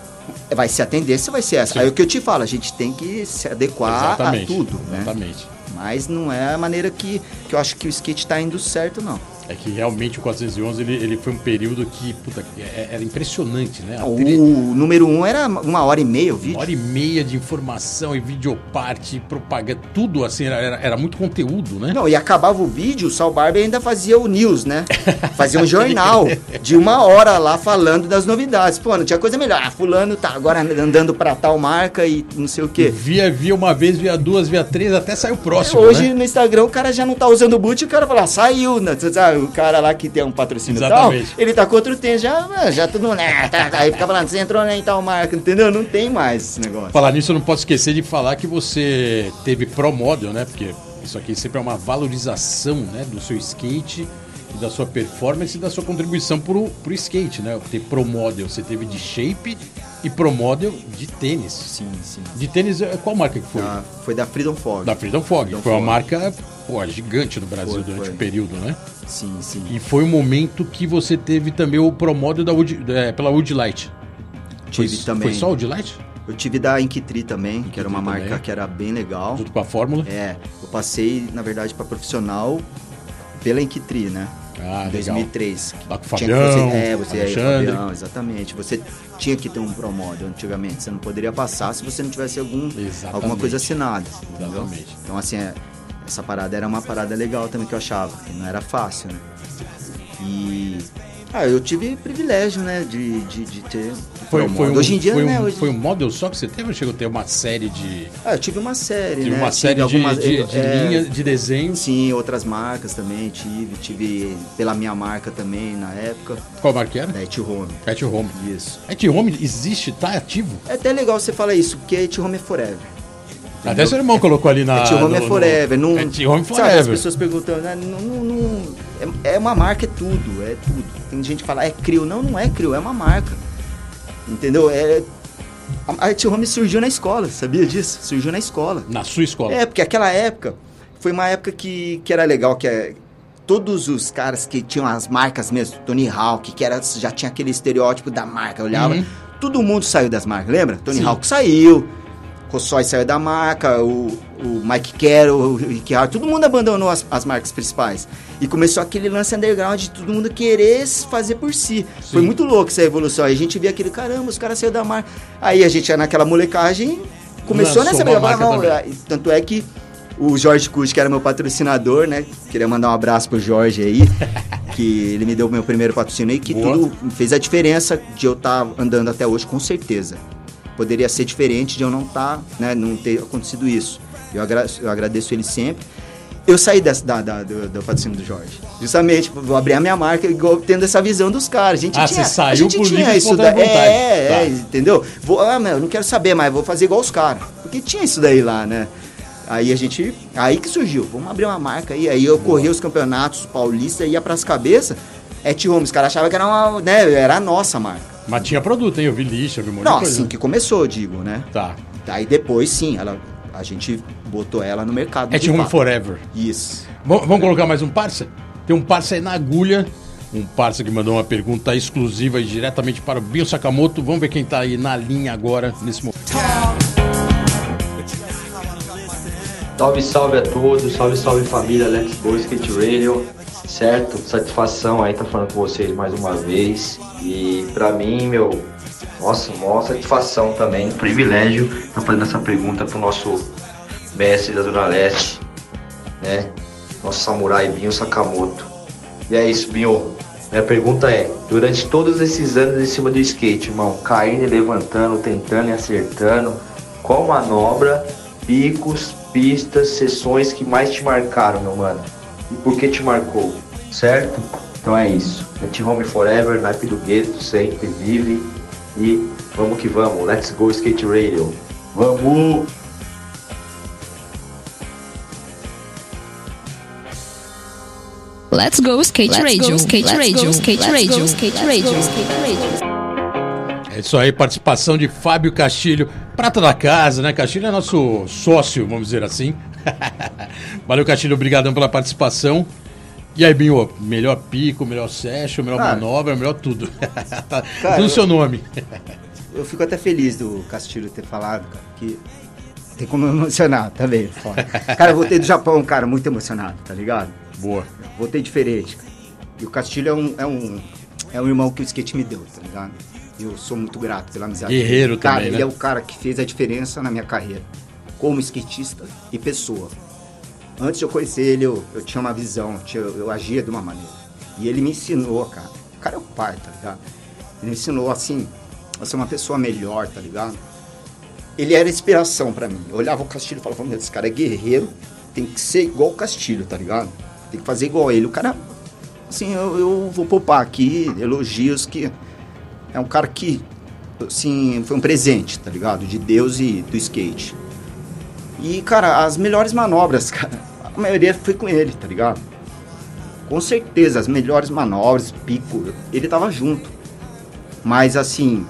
Vai ser a tendência, vai ser essa. Sim. Aí o que eu te falo, a gente tem que se adequar a tudo, né? Exatamente. Mas não é a maneira que eu acho que o skate tá indo certo, não. É que realmente o 411 ele foi um período que, era impressionante, né? O número 1 era 1h30 o vídeo. 1h30 de informação e videoparte, propaganda, tudo assim, era muito conteúdo, né? Não, e acabava o vídeo, o Sal Barber ainda fazia o news, né? Fazia um jornal de 1 hora lá falando das novidades. Pô, não tinha coisa melhor. Fulano tá agora andando pra tal marca e não sei o quê. Via uma vez, via 2, via 3, até saiu o próximo, Hoje, né? No Instagram, o cara já não tá usando o boot e o cara fala, saiu, né? Sabe? O cara lá que tem um patrocínio e tal, ele tá com outro tênis, já tudo, né? Aí fica falando, você entrou em tal marca, entendeu? Não tem mais esse negócio. Falar nisso, eu não posso esquecer de falar que você teve Pro Model, né? Porque isso aqui sempre é uma valorização, né? Do seu skate, da sua performance e da sua contribuição pro skate, né? Ter Pro Model, você teve de shape e Pro Model de tênis. Sim. De tênis, qual marca que foi? Foi da Freedom Fog. Da Freedom Fog. Foi uma marca gigante no Brasil durante o período, né? Sim. E foi o momento que você teve também o Pro Model pela Woodlight. Tive também. Foi só o Woodlight? Eu tive da Inktree também, que era uma marca que era bem legal. Junto com a Fórmula? Eu passei, na verdade, para profissional pela Inktree, né? Ah, em 2003. Lá com o Fabião, você aí, Fabião, exatamente. Você tinha que ter um Pro Model antigamente. Você não poderia passar se você não tivesse alguma coisa assinada. Exatamente. Então, assim, essa parada era uma parada legal também que eu achava. Que não era fácil, né? E... eu tive privilégio, né, de ter hoje em dia, Foi um model só que você teve ou chegou a ter uma série de... eu tive uma série, né? Uma série de linha de desenho. Sim, outras marcas também tive pela minha marca também na época. Qual marca era? Da At Home. At Home. Isso. At Home existe, tá ativo? É até legal você falar isso, porque At Home é forever. Até seu irmão colocou ali na... T-Home é forever. Não, é T-Home sabe, forever. as pessoas perguntam, é uma marca, é tudo. Tem gente que fala, é Crio. Não é Crio, é uma marca. Entendeu? A T-Home surgiu na escola, sabia disso? Surgiu na escola. Na sua escola? Porque aquela época foi uma época que era legal, todos os caras que tinham as marcas mesmo, Tony Hawk, já tinha aquele estereótipo da marca, eu olhava, todo mundo saiu das marcas, lembra? Tony Hawk saiu, Rossói saiu da marca, o Mike Carroll, o Rick Hart, todo mundo abandonou as marcas principais. E começou aquele lance underground de todo mundo querer fazer por si. Sim. Foi muito louco essa evolução. Aí a gente via aquele, caramba, os caras saíram da marca. Aí a gente, naquela molecagem, começou nessa briga. Tanto é que o Jorge Cucci, que era meu patrocinador, né? Queria mandar um abraço pro Jorge aí, que ele me deu o meu primeiro patrocínio aí, que tudo fez a diferença de eu estar andando até hoje, com certeza. Poderia ser diferente de eu não estar, né, não ter acontecido isso. Eu agradeço ele sempre. Eu saí do patrocínio do Jorge. Justamente, vou abrir a minha marca igual tendo essa visão dos caras. Você saiu por livre isso daí. Entendeu? Eu não quero saber, mas vou fazer igual os caras. Porque tinha isso daí lá, né? Aí que surgiu, vamos abrir uma marca aí. Aí eu corri os campeonatos paulistas, ia pras cabeças. T-Home, os caras achavam que era a nossa marca. Mas tinha produto, hein? Eu vi lixo, eu vi um monte de coisa. Assim que começou, eu digo, né? Tá. Aí depois, sim, a gente botou ela no mercado. T-Home Forever. Isso. Vamos colocar mais um parça? Tem um parça aí na agulha. Um parça que mandou uma pergunta exclusiva e diretamente para o Binho Sakamoto. Vamos ver quem tá aí na linha agora, nesse momento. Salve, salve a todos. Salve, salve família. Let's Go Skate Radio. Certo? Satisfação aí tá falando com vocês mais uma vez. E pra mim, nossa, maior satisfação também, privilégio tá fazendo essa pergunta pro nosso mestre da Zona Leste, né? Nosso samurai Binho Sakamoto. E é isso, Binho. Minha pergunta é, durante todos esses anos em cima do skate, irmão, caindo e levantando, tentando e acertando, qual manobra, picos, pistas, sessões que mais te marcaram, meu mano? E por que te marcou? Certo? Então é isso. T-Home Forever, naipe do gueto, sempre vive. E vamos que vamos. Let's Go Skate Radio. Vamos! Let's Go Skate Radio. Skate Radio. Skate Radio. Skate Radio. Skate Radio. É isso aí, participação de Fábio Castilho, prata da casa, né? Castilho é nosso sócio, vamos dizer assim. Valeu, Castilho, obrigadão pela participação. E aí, Binho, melhor pico, melhor session, melhor manobra, melhor tudo. Tá tudo no seu nome. Eu fico até feliz do Castilho ter falado, cara, que tem como emocionar também. Cara, eu voltei do Japão, cara, muito emocionado, tá ligado? Boa. Voltei diferente, cara. E o Castilho é um irmão que o skate me deu, tá ligado? Eu sou muito grato pela amizade. Guerreiro cara, também, ele né? é o cara que fez a diferença na minha carreira, como skatista e pessoa. Antes de eu conhecer ele, eu tinha uma visão, eu agia de uma maneira. E ele me ensinou, cara. O cara é o pai, tá ligado? Ele me ensinou, assim, a ser uma pessoa melhor, tá ligado? Ele era inspiração pra mim. Eu olhava o Castilho e falava, meu, esse cara é guerreiro, tem que ser igual o Castilho, tá ligado? Tem que fazer igual ele. O cara, assim, eu vou poupar aqui elogios que... É um cara que, assim, foi um presente, tá ligado? De Deus e do skate. E, cara, as melhores manobras, cara, a maioria foi com ele, tá ligado? Com certeza, as melhores manobras, pico, ele tava junto. Mas, assim,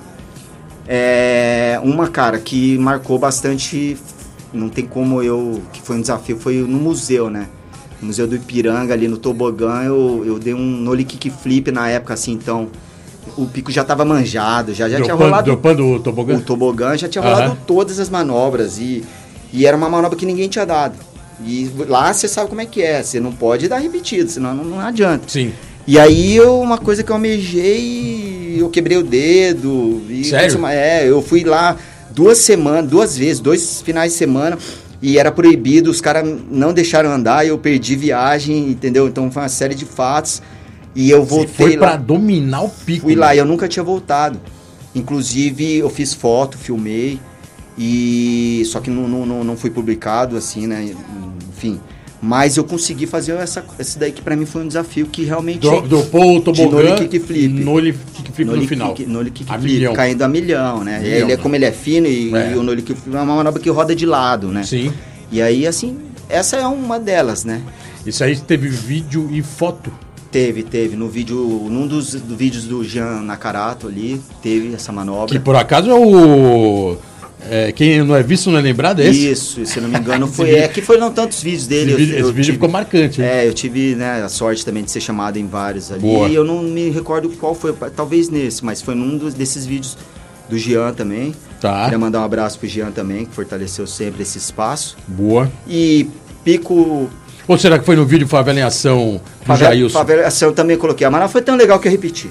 uma, cara, que marcou bastante, não tem como que foi um desafio, foi no museu, né? No Museu do Ipiranga, ali no tobogã, eu dei um nollie kickflip na época, assim, então... O pico já estava manjado, já tinha rolado... Dropando o tobogã? O tobogã já tinha rolado todas as manobras e era uma manobra que ninguém tinha dado. E lá você sabe como é que é, você não pode dar repetido, senão não adianta. Sim. E aí uma coisa que eu almejei, eu quebrei o dedo. Sério? Eu fui lá 2 vezes, 2 finais de semana e era proibido, os caras não deixaram andar e eu perdi viagem, entendeu? Então foi uma série de fatos. E eu voltei. Você foi pra dominar o pico. Fui lá e eu nunca tinha voltado. Inclusive, eu fiz foto, filmei. Só que não foi publicado, assim, né? Enfim. Mas eu consegui fazer esse daí que pra mim foi um desafio que realmente... Dropou o tobogã nole kickflip. Nole kickflip no final. Nole kickflip, caindo a milhão, né? Como ele é fino e o nole kickflip é uma manobra que roda de lado, né? Sim. E aí, assim, essa é uma delas, né? Isso aí teve vídeo e foto? Teve. Num dos vídeos do Jean Nakarato ali, teve essa manobra. Que por acaso é o... quem não é visto não é lembrado, é esse? Isso, se não me engano foi. Que foram tantos vídeos dele. Esse vídeo ficou marcante. Eu tive, né, a sorte também de ser chamado em vários ali. Boa. E eu não me recordo qual foi, talvez nesse, mas foi num desses vídeos do Jean também. Tá. Queria mandar um abraço pro Jean também, que fortaleceu sempre esse espaço. Boa. E pico... Ou será que foi no vídeo Favela em Ação do Jailson? Favela em Ação eu também coloquei. A manobra foi tão legal que eu repeti.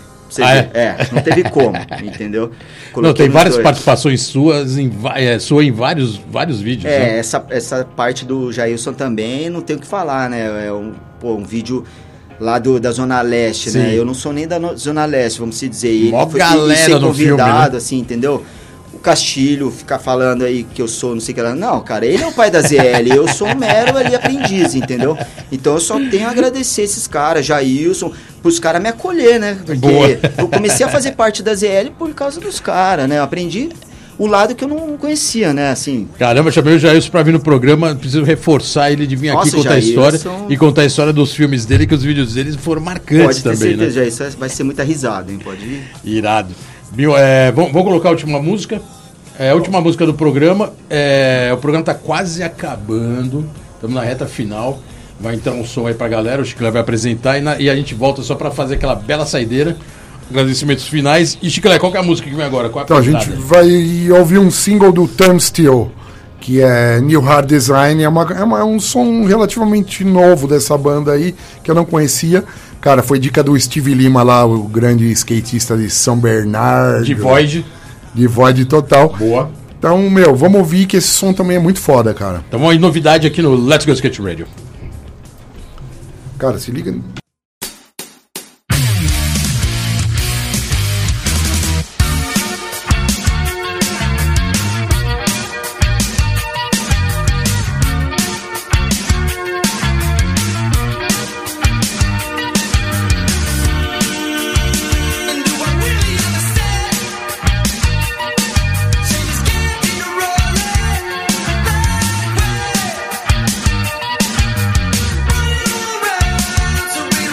Não teve como, entendeu? Tem várias participações suas em vários vídeos. Né? Essa parte do Jailson também não tem o que falar, né? É um vídeo lá da Zona Leste, Sim. né? Eu não sou nem da Zona Leste, vamos se dizer. Ele Mó foi galera ser convidado, no filme, né? assim, entendeu? O Castilho ficar falando aí que eu sou não sei o que lá. Não, cara, ele é o pai da ZL, eu sou um mero ali aprendiz, entendeu? Então eu só tenho a agradecer esses caras, Jailson, pros caras me acolher, né? Porque eu comecei a fazer parte da ZL por causa dos caras, né? Eu aprendi o lado que eu não conhecia, né? Assim. Caramba, chamei o Jailson pra vir no programa, preciso reforçar ele de vir aqui contar a história e contar a história dos filmes dele, que os vídeos dele foram marcantes também, né? Pode ter certeza, Jailson, vai ser muita risada, hein? Pode ir. Irado. Vamos colocar a última música. A última música do programa. O programa tá quase acabando. Estamos na reta final. Vai entrar um som aí pra galera. O Chiclé vai apresentar e a gente volta só pra fazer aquela bela saideira. Agradecimentos finais. E Chiclé, qual que é a música que vem agora? Então a gente vai ouvir um single do Turnstile, que é New Hard Design. É um som relativamente novo dessa banda aí, que eu não conhecia. Cara, foi dica do Steve Lima lá, o grande skatista de São Bernardo. De Void. De Void total. Boa. Então, vamos ouvir que esse som também é muito foda, cara. Então, uma novidade aqui no Let's Go Skate Radio. Cara, se liga... To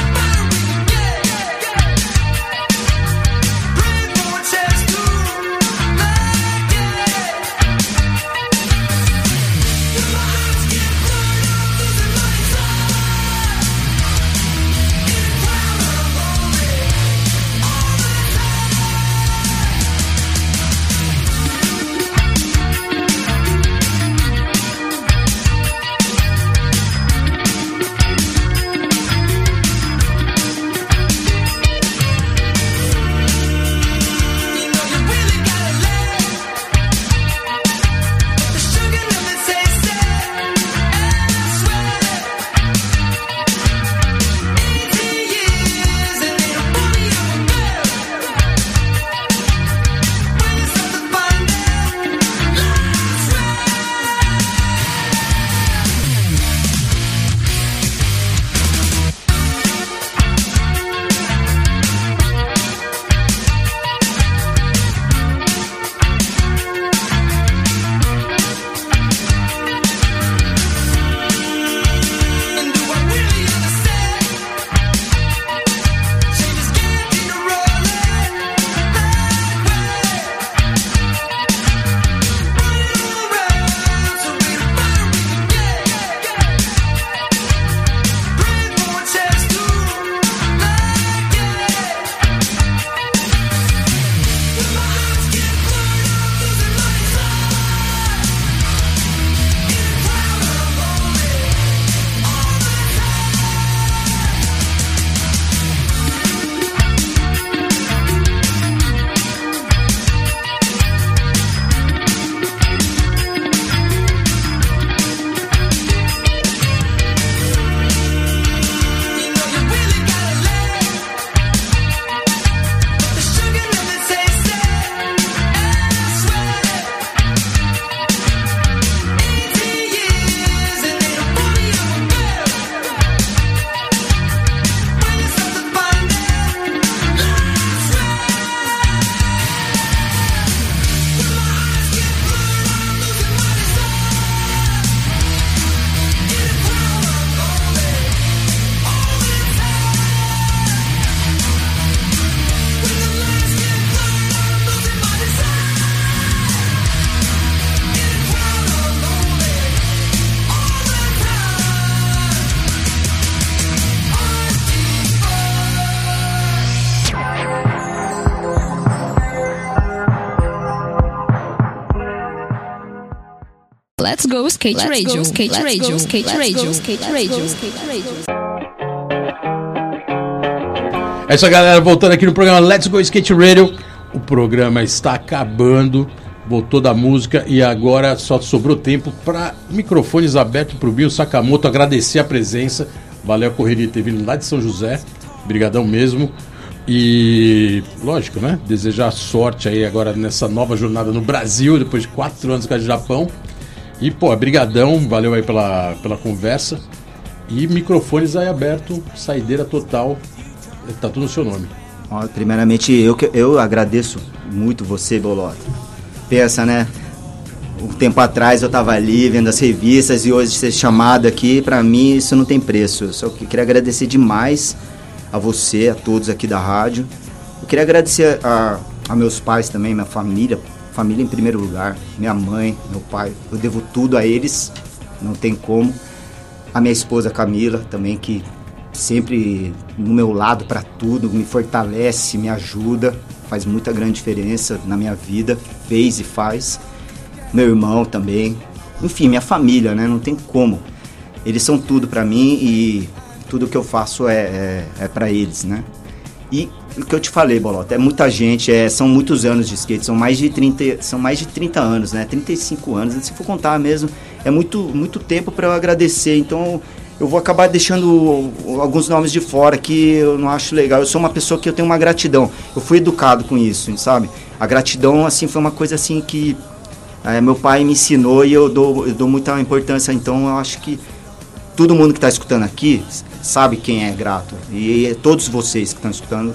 Let's go skate radio, skate radio, skate radio, skate radio, skate radio. É isso aí, galera, voltando aqui no programa Let's Go Skate Radio. O programa está acabando, voltou da música e agora só sobrou tempo para microfones abertos para o Binho Sakamoto, agradecer a presença. Valeu a correria de ter vindo lá de São José, brigadão mesmo. E, lógico, né, desejar sorte aí agora nessa nova jornada no Brasil, depois de 4 anos com a Japão. E, pô, brigadão, valeu aí pela conversa. E microfones aí abertos, saideira total, tá tudo no seu nome. Primeiramente, eu agradeço muito você, Bolota. Pensa, né? Um tempo atrás eu tava ali vendo as revistas e hoje ser chamado aqui, pra mim isso não tem preço. Eu só queria agradecer demais a você, a todos aqui da rádio. Eu queria agradecer a meus pais também, minha família em primeiro lugar, minha mãe, meu pai. Eu devo tudo a eles, não tem como. A minha esposa Camila também, que sempre no meu lado para tudo, me fortalece, me ajuda, faz muita grande diferença na minha vida, fez e faz. Meu irmão também, enfim, minha família, né? Não tem como. Eles são tudo para mim e tudo que eu faço é para eles, né? E o que eu te falei, Bolota, é muita gente, são muitos anos de skate, são mais de 30 anos, né? 35 anos, se for contar mesmo, é muito tempo para eu agradecer, então eu vou acabar deixando alguns nomes de fora que eu não acho legal. Eu sou uma pessoa que eu tenho uma gratidão. Eu fui educado com isso, sabe? A gratidão, assim, foi uma coisa assim que meu pai me ensinou e eu dou muita importância. Então, eu acho que todo mundo que está escutando aqui sabe quem é grato. E todos vocês que estão escutando,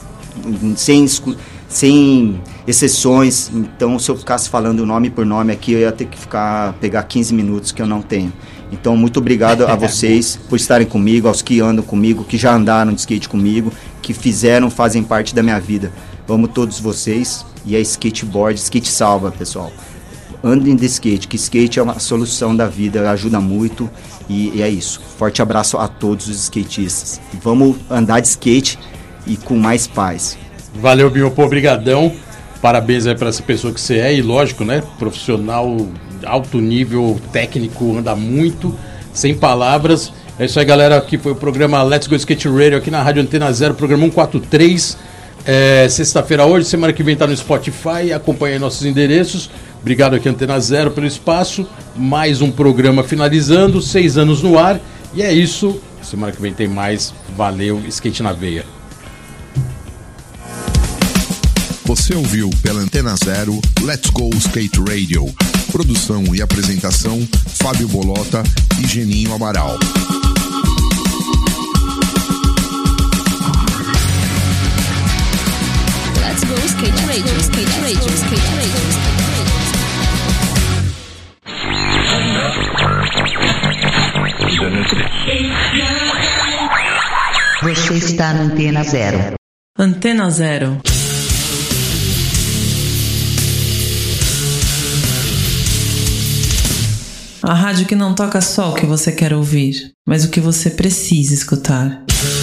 sem exceções. Então, se eu ficasse falando nome por nome aqui, eu ia ter que pegar 15 minutos que eu não tenho. Então, muito obrigado a vocês por estarem comigo, aos que andam comigo, que já andaram de skate comigo, que fazem parte da minha vida. Amo todos vocês e skateboard, skate salva, pessoal. Andem de skate, que skate é uma solução da vida, ajuda muito e é isso. Forte abraço a todos os skatistas. Vamos andar de skate e com mais paz. Valeu, Binho, pô, brigadão. Parabéns aí para essa pessoa que você é e lógico, né, profissional, alto nível, técnico, anda muito, sem palavras. É isso aí, galera, aqui foi o programa Let's Go Skate Radio aqui na Rádio Antena Zero, programa 143. Sexta-feira hoje, semana que vem tá no Spotify, acompanhe aí nossos endereços. Obrigado aqui Antena Zero pelo espaço, mais um programa finalizando, 6 anos no ar, e é isso, semana que vem tem mais, valeu, skate na veia. Você ouviu pela Antena Zero Let's Go Skate Radio. Produção e apresentação Fábio Bolota e Geninho Amaral. Let's go skate radio, skate radio, skate radio, skate radio. Você está na Antena Zero. Antena Zero. A rádio que não toca só o que você quer ouvir, mas o que você precisa escutar.